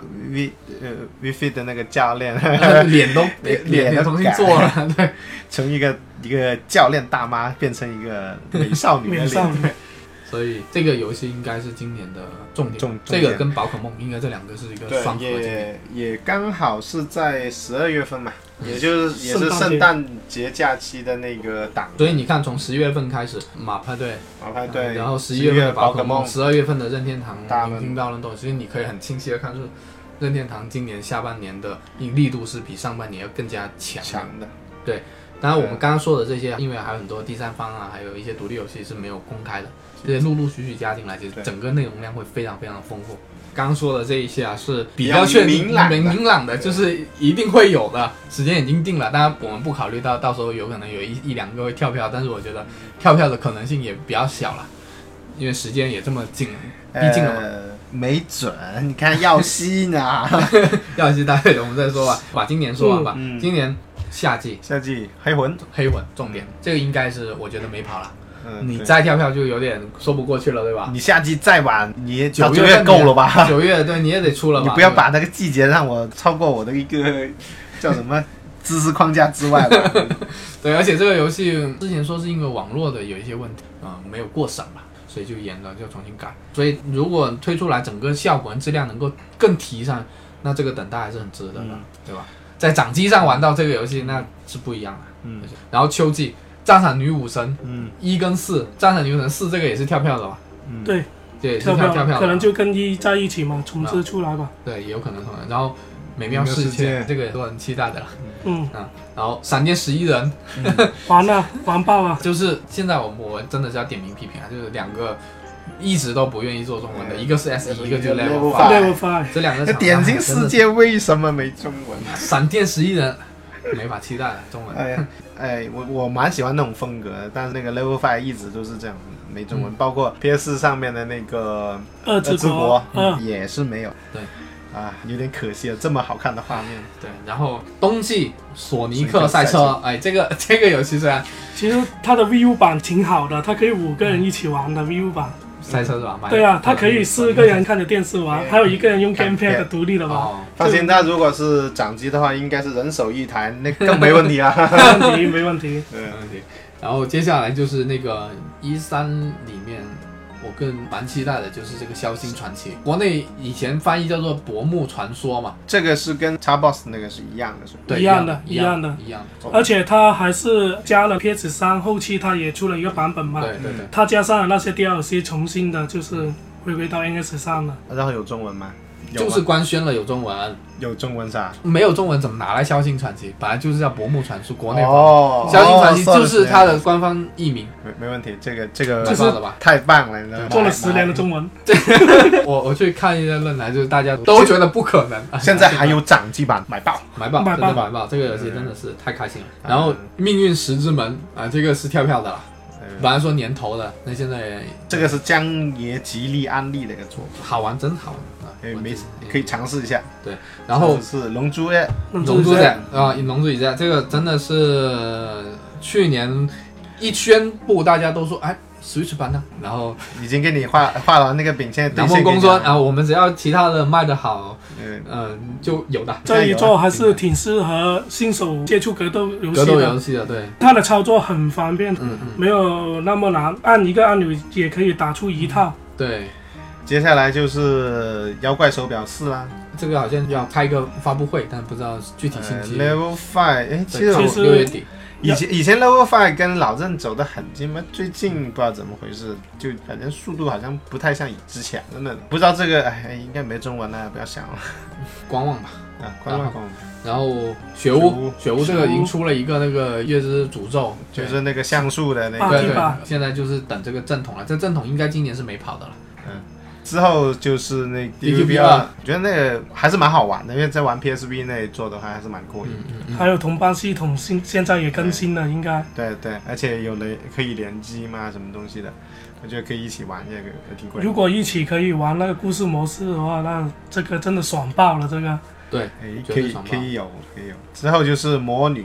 [SPEAKER 2] V-Fit 的那个教练，
[SPEAKER 1] 脸都重新做了，对，
[SPEAKER 2] 从一个教练大妈变成一个美少女的脸。
[SPEAKER 1] 所以这个游戏应该是今年的重点，这个跟宝可梦应该这2个是一个双合金，
[SPEAKER 2] 也刚好是在12月份嘛，也是圣诞节假期的那个档。
[SPEAKER 1] 所以你看，从10月份开始，马派对，然后11月份的宝可梦，12月份的任天堂引进大乱斗，其实你可以很清晰的看出，任天堂今年下半年的力度是比上半年要更加强的。对，当然我们刚刚说的这些，因为还有很多第三方啊，还有一些独立游戏是没有公开的。这些陆陆续续加进来，其实整个内容量会非常非常的丰富。刚刚说的这一些啊，是比较明朗的，就是一定会有的，时间已经定了。当然我们不考虑到时候有可能有一两个会跳票，但是我觉得跳票的可能性也比较小了，因为时间也这么近，逼近了嘛。
[SPEAKER 2] 没准，你看耀西呢？
[SPEAKER 1] 耀西待会我们再说吧，把今年说完吧。今年夏季
[SPEAKER 2] 黑魂
[SPEAKER 1] 重点，这个应该是我觉得没跑了。你再跳票就有点说不过去了，对吧？
[SPEAKER 2] 你夏季再晚，你9月够了吧
[SPEAKER 1] ？9月对，你也得出了吧？
[SPEAKER 2] 你不要把那个季节让我超过我的一个叫什么知识框架之外吧。
[SPEAKER 1] 对，而且这个游戏之前说是因为网络的有一些问题没有过审吧，所以就延了，就重新改。所以如果推出来整个效果跟质量能够更提上，那这个等待还是很值得的，对吧？在掌机上玩到这个游戏那是不一样的。然后秋季。战场女武神，1跟4，战场女武神4这个也是跳票的吧？
[SPEAKER 3] 对，
[SPEAKER 1] 也是跳票，
[SPEAKER 3] 可能就跟1在一起嘛，重置出来吧。
[SPEAKER 1] 对，也有可能。然后美妙世界这个也都很期待的了。然后闪电11人，
[SPEAKER 3] 完爆了。
[SPEAKER 1] 就是现在我真的是要点名批评啊，就是2个一直都不愿意做中文的，一个是 SE， 一个就是 Level 5，这2个
[SPEAKER 2] 点心世界为什么没中文？
[SPEAKER 1] 闪电11人。没法期待了，中文。
[SPEAKER 2] 我蛮喜欢那种风格的，但是那个 Level 5一直都是这样，没中文。包括 PS4 上面的那个
[SPEAKER 3] 二之国
[SPEAKER 2] 也是没有。
[SPEAKER 1] 对，
[SPEAKER 2] 有点可惜了，这么好看的画面。
[SPEAKER 1] 对，然后冬季索尼克赛车，这个游戏虽然
[SPEAKER 3] 其实它的 VU 版挺好的，它可以5个人一起玩的 VU 版。
[SPEAKER 1] 赛车是吧？
[SPEAKER 3] 对啊，它可以4个人看着电视玩，还有1个人用 Gamepad 的独立的玩。
[SPEAKER 2] 放心，它如果是掌机的话，应该是人手一台，那更没问题啊。
[SPEAKER 3] 没问题。
[SPEAKER 1] 对，没问题。然后接下来就是那个E3里面，我更蛮期待的就是这个《枭星传奇》，国内以前翻译叫做《薄暮传说》嘛。
[SPEAKER 2] 这个是跟 Xbox 那个是一样的，是吧？
[SPEAKER 1] 对，
[SPEAKER 3] 一样的。而且它还是加了 PS3，后期它也出了一个版本嘛。
[SPEAKER 1] 对。
[SPEAKER 3] 它加上了那些 DLC，重新的就是回归到 NS 上了。
[SPEAKER 2] 然后有中文吗？
[SPEAKER 1] 就是官宣了有中文，
[SPEAKER 2] 有中文啥？
[SPEAKER 1] 没有中文怎么拿来《枭星传奇》？本来就是叫《薄暮传说》，国内
[SPEAKER 2] 枭
[SPEAKER 1] 星传奇》就是它的官方译名。
[SPEAKER 2] 没问题，这个
[SPEAKER 3] 就是
[SPEAKER 2] 太棒了，你知道吗？
[SPEAKER 3] 做了10年的中文。
[SPEAKER 1] 我去看一些论坛，就是大家都觉得不可能。
[SPEAKER 2] 现在还有掌机版，买爆！
[SPEAKER 1] 这个游戏真的是太开心了。然后《命运石之门》这个是跳票的了。本来说年头的，那现在
[SPEAKER 2] 这个是江爷极力安利的一个作品，
[SPEAKER 1] 好玩，真好玩。
[SPEAKER 2] 可以尝试一下。
[SPEAKER 1] 对，然后
[SPEAKER 2] 是龙珠
[SPEAKER 3] 仔
[SPEAKER 1] 龙珠仔这个真的是去年一宣布，大家都说， Switch 版呢？然后
[SPEAKER 2] 已经给你画完那个饼，现在
[SPEAKER 1] 南梦宫说啊，我们只要其他的卖得好，就有的。
[SPEAKER 3] 这一座还是挺适合新手接触格斗游戏
[SPEAKER 1] 的，对。
[SPEAKER 3] 它的操作很方便，没有那么难，按一个按钮也可以打出一套。
[SPEAKER 1] 对。
[SPEAKER 2] 接下来就是妖怪手表4啦，
[SPEAKER 1] 这个好像要开一个发布会，但不知道具体信息。
[SPEAKER 2] Level 5，其实
[SPEAKER 1] 6月底。
[SPEAKER 2] 以前 Level 5跟老任走得很近嘛，最近不知道怎么回事，就反正速度好像不太像之前的那种。不知道这个应该没中文了，不要想了，
[SPEAKER 1] 观望吧。
[SPEAKER 2] 观望。
[SPEAKER 1] 然后雪屋这个已经出了一个那个月之诅咒，
[SPEAKER 2] 就是那个像素的那个。
[SPEAKER 1] 对，现在就是等这个正统了，这正统应该今年是没跑的了。
[SPEAKER 2] 之后就是那 DQB2，我觉得那个还是蛮好玩的，因为在玩 PSV 那做的话还是蛮过瘾。
[SPEAKER 3] 还有同伴系统现在也更新了，应该。
[SPEAKER 2] 对，而且可以联机嘛，什么东西的，我觉得可以一起玩，这个也挺贵。
[SPEAKER 3] 如果一起可以玩那个故事模式的话，那这个真的爽爆了，这个。
[SPEAKER 1] 对，
[SPEAKER 2] 可以有。之后就是魔女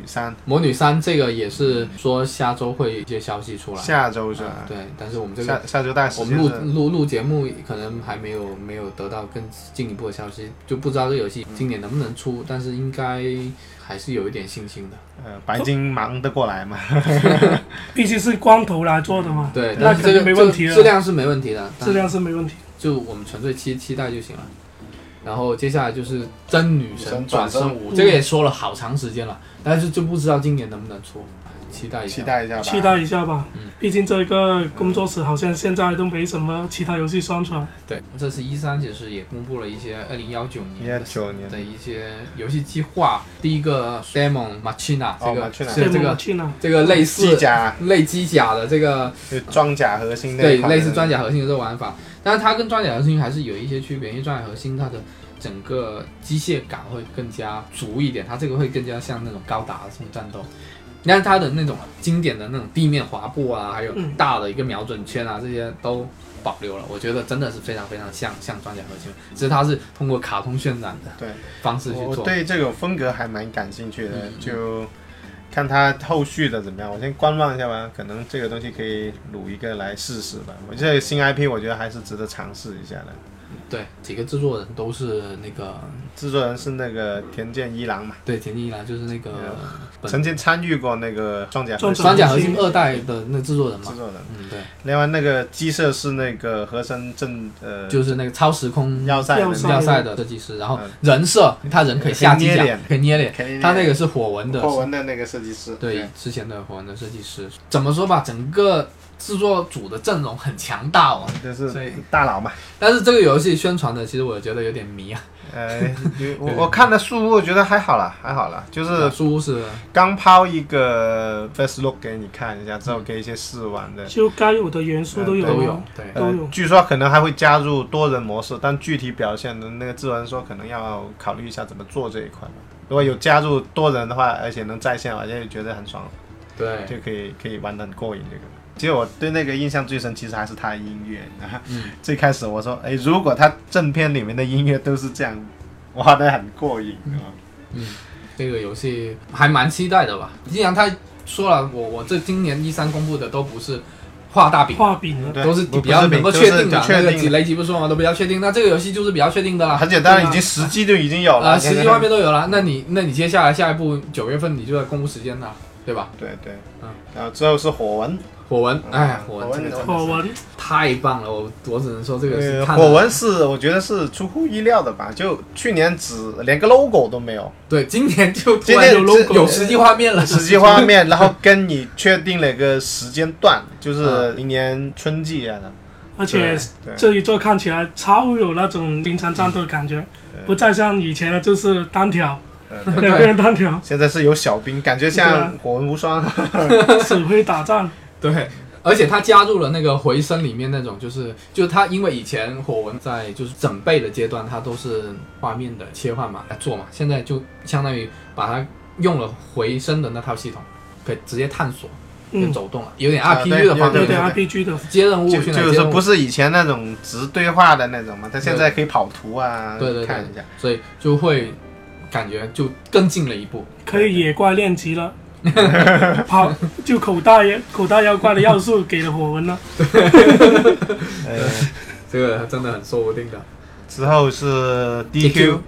[SPEAKER 2] 3
[SPEAKER 1] 这个也是说下周会有一些消息出来。
[SPEAKER 2] 下周是吧？
[SPEAKER 1] 对，但是我们这个
[SPEAKER 2] 下周大概
[SPEAKER 1] 我们录节目可能还没有得到更进一步的消息，就不知道这个游戏今年能不能出，但是应该还是有一点信心的。
[SPEAKER 2] 白金忙得过来嘛？
[SPEAKER 3] 毕竟是光头来做的嘛。
[SPEAKER 1] 对，
[SPEAKER 3] 那肯定没问题了。
[SPEAKER 1] 质量是没问题的，
[SPEAKER 3] 就
[SPEAKER 1] 我们纯粹期待就行了。然后接下来就是真女神转生5，这个也说了好长时间了，但是就不知道今年能不能出，期待
[SPEAKER 3] 一下吧。毕竟这个工作室好像现在都没什么其他游戏宣传。
[SPEAKER 1] 对，这次E3其实也公布了一些2019年的一些游戏计划。第一个 Demon Machina， 这个类似类机甲的这个
[SPEAKER 2] 装甲核心的，
[SPEAKER 1] 对，类似装甲核心的这个玩法。但是它跟装甲核心还是有一些区别，因为装甲核心它的整个机械感会更加足一点，它这个会更加像那种高达的这种战斗。你看它的那种经典的那种地面滑步啊，还有大的一个瞄准圈啊，这些都保留了。我觉得真的是非常非常像装甲核心，只是它是通过卡通渲染的方式去做。
[SPEAKER 2] 我对这种风格还蛮感兴趣的，就看它后续的怎么样，我先观望一下吧。可能这个东西可以撸一个来试试吧。我这个新 IP 我觉得还是值得尝试一下的。
[SPEAKER 1] 对，几个制作人都是那个，
[SPEAKER 2] 制作人是那个田健一郎嘛？
[SPEAKER 1] 对，田健一郎就是那个
[SPEAKER 2] 曾经参与过那个装甲核
[SPEAKER 1] 心2代的那制作人嘛。对。
[SPEAKER 2] 另外那个机设是那个和森正
[SPEAKER 1] 就是那个超时空要塞的设计师，然后人设他人可以下机甲，可以捏脸，他那个是火纹的
[SPEAKER 2] 那个设计师。
[SPEAKER 1] 对，之前的火纹的设计师。怎么说吧，整个制作组的阵容很强大哦，
[SPEAKER 2] 就是大佬嘛。
[SPEAKER 1] 但是这个游戏宣传的，其实我觉得有点迷啊。
[SPEAKER 2] 我看的树屋，我觉得还好啦，就是
[SPEAKER 1] 树屋是
[SPEAKER 2] 刚抛一个 first look 给你看一下，之后给一些试玩的，
[SPEAKER 3] 就该有的元素都有。
[SPEAKER 1] 都有。
[SPEAKER 2] 据说可能还会加入多人模式，但具体表现的那个制作人说，可能要考虑一下怎么做这一块吧。如果有加入多人的话，而且能在线，我就觉得很爽。
[SPEAKER 1] 对，
[SPEAKER 2] 就可以玩得很过瘾这个。其实我对那个印象最深，其实还是他的音乐。最开始我说，如果他正片里面的音乐都是这样，玩得很过瘾。
[SPEAKER 1] 这个游戏还蛮期待的吧？既然他说了，我这今年E3公布的都不是画大饼，都是比较能够确定的。那个雷吉不说嘛，都比较确定。那这个游戏就是比较确定的啦。
[SPEAKER 2] 很简单，已经实际就已经有了，
[SPEAKER 1] 实际画面都有了。那你接下来下一步9月份你就要公布时间了。对吧？
[SPEAKER 2] 对，然后之后是火纹，
[SPEAKER 1] 火纹太棒了，我只能说这个是
[SPEAKER 2] 火纹是我觉得是出乎意料的吧，就去年连个 logo 都没有，
[SPEAKER 1] 对，今年有 logo， 有实际画面了，
[SPEAKER 2] 然后跟你确定了一个时间段，就是明年春季啊。
[SPEAKER 3] 而且这一座看起来超有那种临场战斗的感觉，不再像以前的就是单挑。2个人单挑，
[SPEAKER 2] 现在是有小兵，感觉像火纹无双，
[SPEAKER 3] 指挥打仗。
[SPEAKER 1] 对，而且他加入了那个回声里面那种，就是他因为以前火纹在就是整备的阶段，它都是画面的切换嘛来做嘛，现在就相当于把它用了回声的那套系统，可以直接探索。跟走动了，有点 RPG 的方面，
[SPEAKER 3] 有点 RPG 的
[SPEAKER 1] 接任务，
[SPEAKER 2] 就是不是以前那种直对话的那种嘛，它现在可以跑图啊，
[SPEAKER 1] 对，
[SPEAKER 2] 看一下，
[SPEAKER 1] 所以就会感觉就更进了一步，
[SPEAKER 3] 可以野怪练级了。 跑就口袋妖怪的要素给了火纹了。
[SPEAKER 1] 这个真的很说不定的。
[SPEAKER 2] 之后是 DQ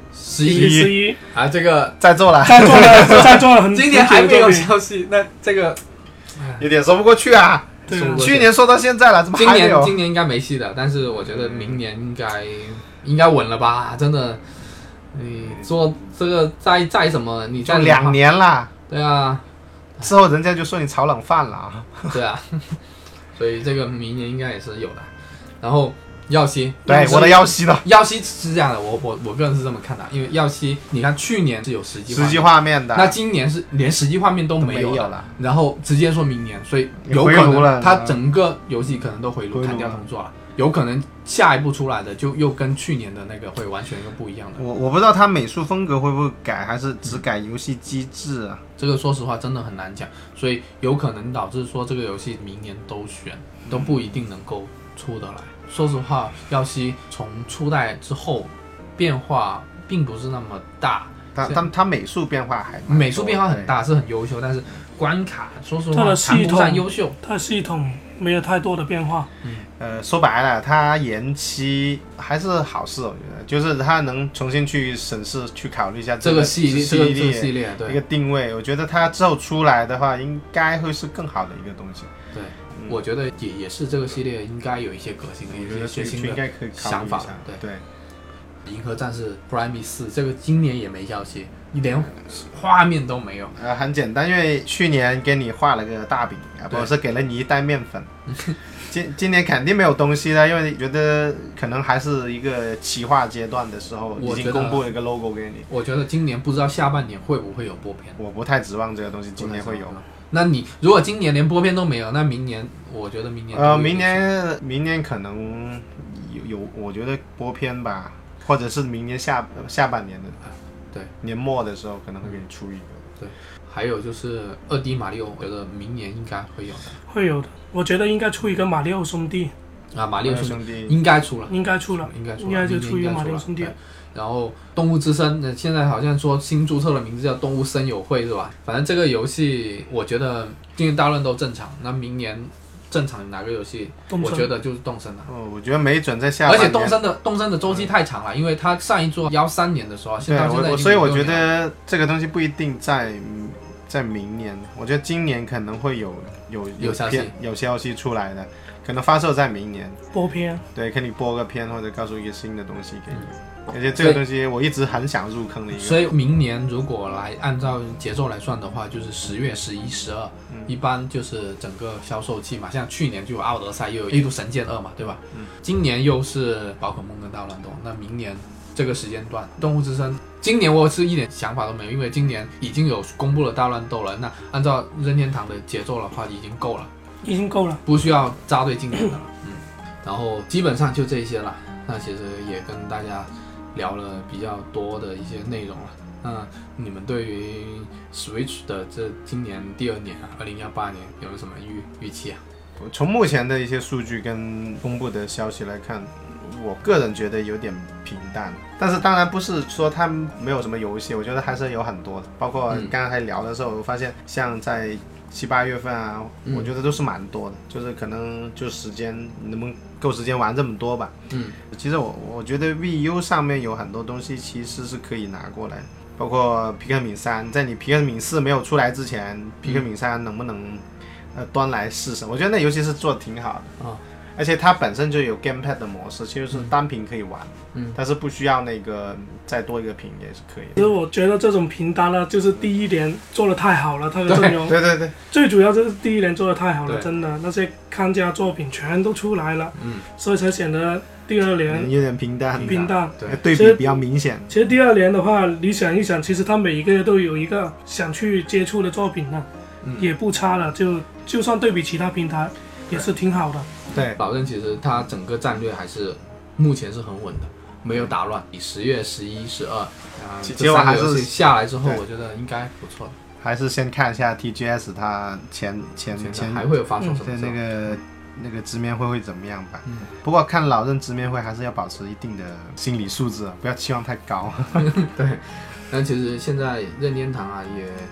[SPEAKER 3] 11
[SPEAKER 1] 啊，这个
[SPEAKER 2] 在做了
[SPEAKER 3] 很
[SPEAKER 1] 今年还没有消息，那这个
[SPEAKER 2] 有点说不过去啊。去年说到现在了，怎么还没有？
[SPEAKER 1] 今年应该没戏的，但是我觉得明年应该稳了吧？真的，你做这个再什么，你再
[SPEAKER 2] 2年啦。
[SPEAKER 1] 对啊，
[SPEAKER 2] 之后人家就说你炒冷饭了啊。
[SPEAKER 1] 对啊，所以这个明年应该也是有的。然后耀西，
[SPEAKER 2] 对，我的耀西的，
[SPEAKER 1] 耀西是这样的，我个人是这么看的，因为耀西，你看去年是有实际画面的，那今年是连实际画面都没有了，然后直接说明年，所以有可能它整个游戏可能都回炉砍掉重做了，有可能下一步出来的就又跟去年的那个会完全又不一样的。
[SPEAKER 2] 我不知道它美术风格会不会改，还是只改游戏机制啊？
[SPEAKER 1] 这个说实话真的很难讲，所以有可能导致说这个游戏明年都不一定能够出得来。说实话，耀西从初代之后变化并不是那么大，
[SPEAKER 2] 它美术变化
[SPEAKER 1] 美术变化很大，是很优秀，但是关卡说实话谈不上优秀，
[SPEAKER 3] 它的系统没有太多的变化。
[SPEAKER 2] 说白了，它延期还是好事，我觉得，就是它能重新去审视、去考虑一下
[SPEAKER 1] 这个系列
[SPEAKER 2] 一个定位。我觉得它之后出来的话，应该会是更好的一个东西。
[SPEAKER 1] 对。我觉得也是这个系列应该有一些革新的一些新的想法。
[SPEAKER 2] 对，
[SPEAKER 1] 银河战士 Prime 4这个今年也没消息，连画面都没有。
[SPEAKER 2] 很简单，因为去年给你画了个大饼，不是给了你一袋面粉。今年肯定没有东西了，因为觉得可能还是一个企划阶段的时候，已经公布了一个 logo 给你。
[SPEAKER 1] 我觉得今年不知道下半年会不会有播片，
[SPEAKER 2] 我不太指望这个东西今年会有。
[SPEAKER 1] 那你如果今年连播片都没有，那明年我觉得明
[SPEAKER 2] 年可能有，我觉得播片吧，或者是明年下半年的，
[SPEAKER 1] 对，
[SPEAKER 2] 年末的时候可能会给你出一个。
[SPEAKER 1] 对，还有就是2D马里奥，我觉得明年应该会有的。
[SPEAKER 3] 会有的，我觉得应该出一个马里奥兄弟。
[SPEAKER 1] 马里奥兄弟应该出了，
[SPEAKER 3] 应该就出一个马里奥兄弟。
[SPEAKER 1] 然后动物之声现在好像说新注册的名字叫动物森友会是吧？反正这个游戏我觉得今年大乱斗正常，那明年正常哪个游戏我觉得就是动森了。
[SPEAKER 2] 我觉得没准在下半年，
[SPEAKER 1] 而且动森的周期太长了，因为它上一作13年的时候，现在
[SPEAKER 2] 所以我觉得这个东西不一定在明年，我觉得今年可能会有消息出来的，可能发售在明年
[SPEAKER 3] 播片，
[SPEAKER 2] 对，给你播个片或者告诉一个新的东西给你。而且这个东西我一直很想入坑的一个，
[SPEAKER 1] 所以明年如果来按照节奏来算的话，就是10月、11、12，一般就是整个销售期嘛。像去年就有奥德赛，又有《异度神剑2》嘛，对吧？今年又是宝可梦跟大乱斗，那明年这个时间段，动物之声，今年我是一点想法都没有，因为今年已经有公布了大乱斗了，那按照任天堂的节奏的话，已经够了，不需要扎对今年的了。然后基本上就这些了。那其实也跟大家聊了比较多的一些内容了。那你们对于 Switch 的这今年第2年2018年有什么预期啊？
[SPEAKER 2] 从目前的一些数据跟公布的消息来看，我个人觉得有点平淡。但是当然不是说它没有什么游戏，我觉得还是有很多的。包括刚才聊的时候，我发现像在7、8月份啊，我觉得都是蛮多的，就是可能就时间能不能够时间玩这么多吧。其实我觉得 VU 上面有很多东西其实是可以拿过来，包括皮克敏3，在你皮克敏4没有出来之前，皮克敏3能不能端来试试？我觉得那游戏是做的挺好的而且它本身就有 Gamepad 的模式，其实是单屏可以玩，但是不需要那个再多一个屏也是可以的。
[SPEAKER 3] 其实我觉得这种平单呢，就是第1年做的太好了，它的阵容。
[SPEAKER 2] 对，
[SPEAKER 3] 最主要就是第1年做的太好了，真的那些看家作品全都出来了，所以才显得第2年
[SPEAKER 2] 有点平淡，
[SPEAKER 1] 对
[SPEAKER 2] 比比较明显。
[SPEAKER 3] 其实第2年的话，你想一想，其实他每一个月都有一个想去接触的作品呢，也不差了，就算对比其他平台也是挺好的。
[SPEAKER 2] 对，
[SPEAKER 1] 保证其实它整个战略还是目前是很稳的，没有打乱。你10月、11、12
[SPEAKER 2] 这3个游戏
[SPEAKER 1] 下来之后，我觉得应该不错。
[SPEAKER 2] 还是先看一下 TGS 它前
[SPEAKER 1] 还会有发售什么？
[SPEAKER 2] 那个直面会怎么样吧？不过看老任直面会还是要保持一定的心理素质，不要期望太高。
[SPEAKER 1] 对，但其实现在任天堂也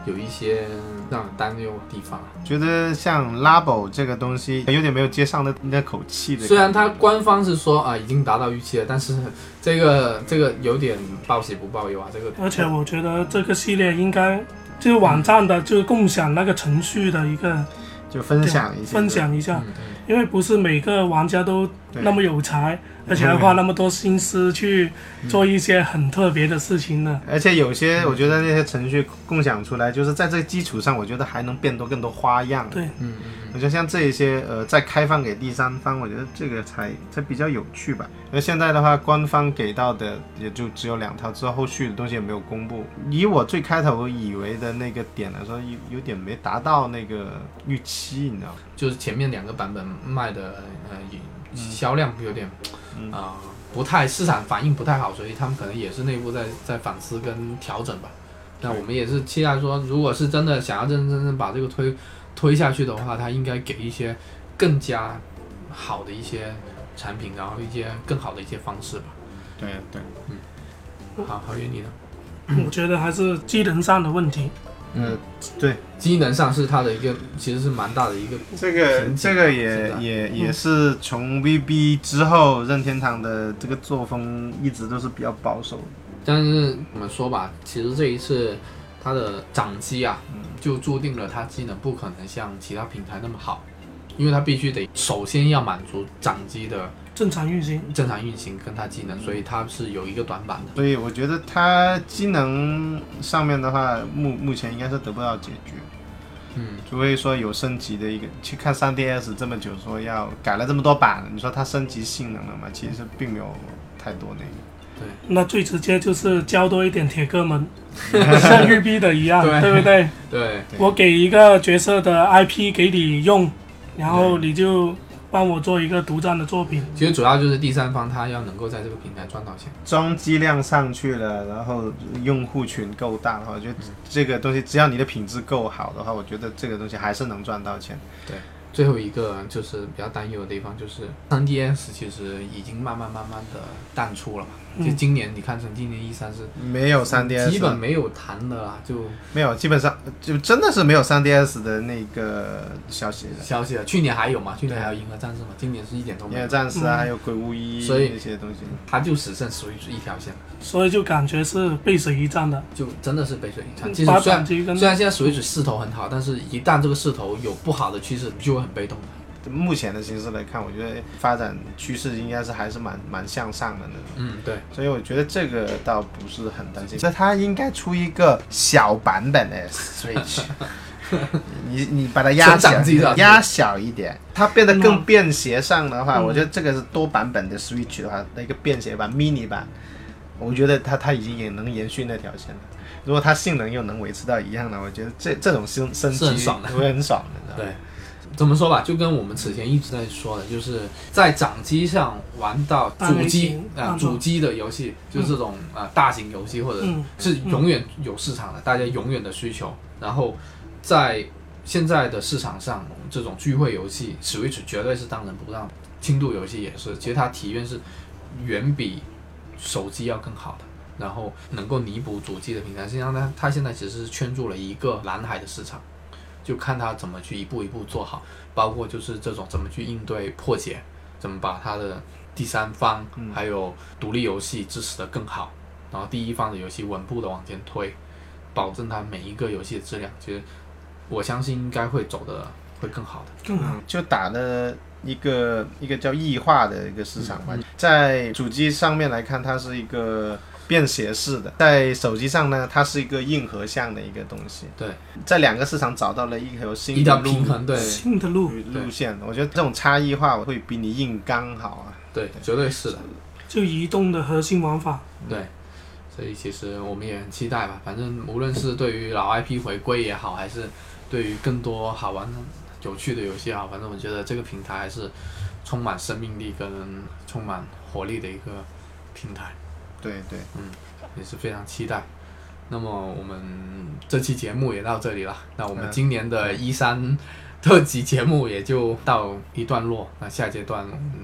[SPEAKER 1] 有一些让人担忧的地方。
[SPEAKER 2] 觉得像 Labo 这个东西有点没有接上那口气的。
[SPEAKER 1] 虽然它官方是说已经达到预期了，但是这个有点报喜不报忧啊。这个，
[SPEAKER 3] 而且我觉得这个系列应该就网站的就共享那个程序的一个。
[SPEAKER 2] 就分享一下，
[SPEAKER 3] 因为不是每个玩家都那么有才，而且还花那么多心思去做一些很特别的事情呢。
[SPEAKER 2] 而且有些我觉得那些程序共享出来，就是在这个基础上，我觉得还能变多更多花样。
[SPEAKER 3] 对，
[SPEAKER 2] 我觉得像这一些再开放给第三方，我觉得这个才比较有趣吧。而现在的话，官方给到的也就只有2套，之后后续的东西也没有公布。以我最开头以为的那个点来说，有点没达到那个预期，你知道吗？
[SPEAKER 1] 就是前面2个版本卖的销量有点不太，市场反应不太好，所以他们可能也是内部在反思跟调整吧。那我们也是期待说，如果是真的想要真正把这个推下去的话，他应该给一些更加好的一些产品，然后一些更好的一些方式吧。
[SPEAKER 2] 对，
[SPEAKER 1] 好，郝宇你呢？
[SPEAKER 3] 我觉得还是机能上的问题。
[SPEAKER 2] 对，
[SPEAKER 1] 机能上是它的一个，其实是蛮大的一个。
[SPEAKER 2] 这个也是从 VB 之后，任天堂的这个作风一直都是比较保守的。
[SPEAKER 1] 但是我们说吧，其实这一次它的掌机就注定了它机能不可能像其他平台那么好，因为它必须得首先要满足掌机的
[SPEAKER 3] 正常运行
[SPEAKER 1] 跟它机能，所以它是有一个短板的。
[SPEAKER 2] 所以我觉得它机能上面的话，目前应该是得不到解决。除非说有升级的一个，去看 3DS 这么久说要改了这么多版，你说它升级性能了吗？其实并没有太多那个。
[SPEAKER 1] 对，
[SPEAKER 3] 那最直接就是交多一点铁哥们，像育碧的一样，对不对？
[SPEAKER 1] 对，
[SPEAKER 3] 我给一个角色的 IP 给你用，然后你就帮我做一个独占的作品。
[SPEAKER 1] 其实主要就是第三方他要能够在这个平台赚到钱，
[SPEAKER 2] 装机量上去了，然后用户群够大的话，我觉得这个东西只要你的品质够好的话，我觉得这个东西还是能赚到钱。
[SPEAKER 1] 对，最后一个就是比较担忧的地方，就是 3DS 其实已经慢慢的淡出了嘛。就今年你看成今年E3是
[SPEAKER 2] 没有 3DS，
[SPEAKER 1] 基本没有谈的啦，就
[SPEAKER 2] 没有，基本上就真的是没有 3DS 的那个消息了。
[SPEAKER 1] 去年还有嘛？去年还有银河战士嘛？今年是一点都没有。
[SPEAKER 2] 银河战士还有鬼屋1那些东西，
[SPEAKER 1] 它就只剩Switch一条线，
[SPEAKER 3] 所以就感觉是背水一战的，
[SPEAKER 1] 就真的是背水一战。其实虽然现在Switch势头很好，但是一旦这个势头有不好的趋势，就会很被动的。
[SPEAKER 2] 目前的形势来看，我觉得发展趋势应该是还是蛮向上的那种。
[SPEAKER 1] 对。
[SPEAKER 2] 所以我觉得这个倒不是很担心。这它应该出一个小版本的 Switch， 你把它压小一点，它变得更便携上的话，我觉得这个是多版本的 Switch 的话，那个便携版 mini 版，我觉得它已经也能延续那条线了。如果它性能又能维持到一样的，我觉得这种升级
[SPEAKER 1] 很爽的，
[SPEAKER 2] 会很爽的。
[SPEAKER 1] 对。怎么说吧，就跟我们此前一直在说的，就是在掌机上玩到主机的游戏，就是这种大型游戏，或者是永远有市场的，大家永远的需求。然后在现在的市场上，这种聚会游戏 Switch 绝对是当仁不让，轻度游戏也是，其实它体验是远比手机要更好的，然后能够弥补主机的平台。实际上它现在其实是圈住了一个蓝海的市场。就看他怎么去一步一步做好，包括就是这种怎么去应对破解，怎么把他的第三方还有独立游戏支持得更好，然后第一方的游戏稳步的往前推，保证它每一个游戏的质量。其实我相信应该会走得会更好的。
[SPEAKER 2] 就打了一个叫异化的一个市场吧。在主机上面来看，它是一个便携式的，在手机上呢，它是一个硬核向的一个东西。
[SPEAKER 1] 对，
[SPEAKER 2] 在2个市场找到了一条新
[SPEAKER 1] 的平衡，对，
[SPEAKER 3] 新的路
[SPEAKER 2] 线。我觉得这种差异化会比你硬刚好啊。
[SPEAKER 1] 对，绝对是的。
[SPEAKER 3] 就移动的核心玩法。
[SPEAKER 1] 对，所以其实我们也很期待吧。反正无论是对于老 IP 回归也好，还是对于更多好玩的、有趣的游戏也好，反正我觉得这个平台还是充满生命力跟充满活力的一个平台。
[SPEAKER 2] 对，
[SPEAKER 1] 也是非常期待。那么我们这期节目也到这里了，那我们今年的E3特辑节目也就到一段落。那下阶段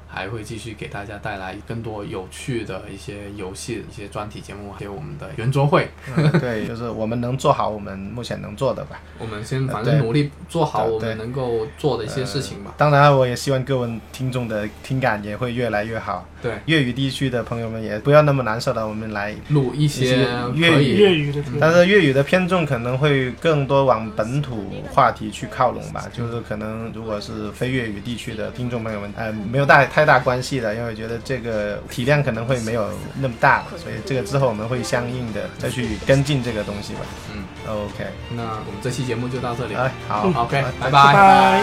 [SPEAKER 1] 还会继续给大家带来更多有趣的一些游戏、一些专题节目，还有我们的圆桌会。
[SPEAKER 2] 对，就是我们能做好我们目前能做的吧。
[SPEAKER 1] 我们先反正努力做好我们能够做的一些事情吧。
[SPEAKER 2] 当然，我也希望各位听众的听感也会越来越好。
[SPEAKER 1] 对，
[SPEAKER 2] 粤语地区的朋友们也不要那么难受的，我们来
[SPEAKER 1] 录一些
[SPEAKER 3] 粤语的，
[SPEAKER 2] 但是粤语的偏重可能会更多往本土话题去靠拢吧。就是可能如果是非粤语地区的听众朋友们，没有太大关系的，因为觉得这个体量可能会没有那么大，所以这个之后我们会相应的再去跟进这个东西吧。OK，
[SPEAKER 1] 那我们这期节目就到这里。
[SPEAKER 2] 好
[SPEAKER 1] ，OK， 拜
[SPEAKER 3] 拜。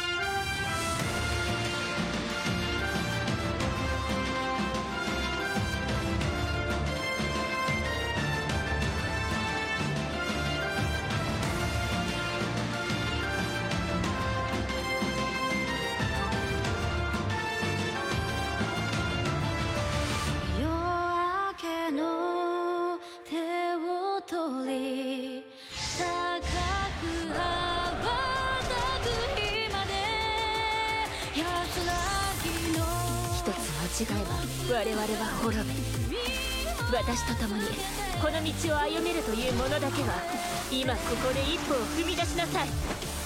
[SPEAKER 4] 違えば我々は滅ぶ。私と共にこの道を歩めるという者だけは今ここで一歩を踏み出しなさい。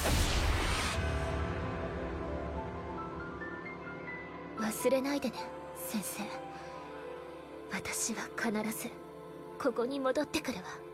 [SPEAKER 4] 忘れないでね、先生。私は必ずここに戻ってくるわ。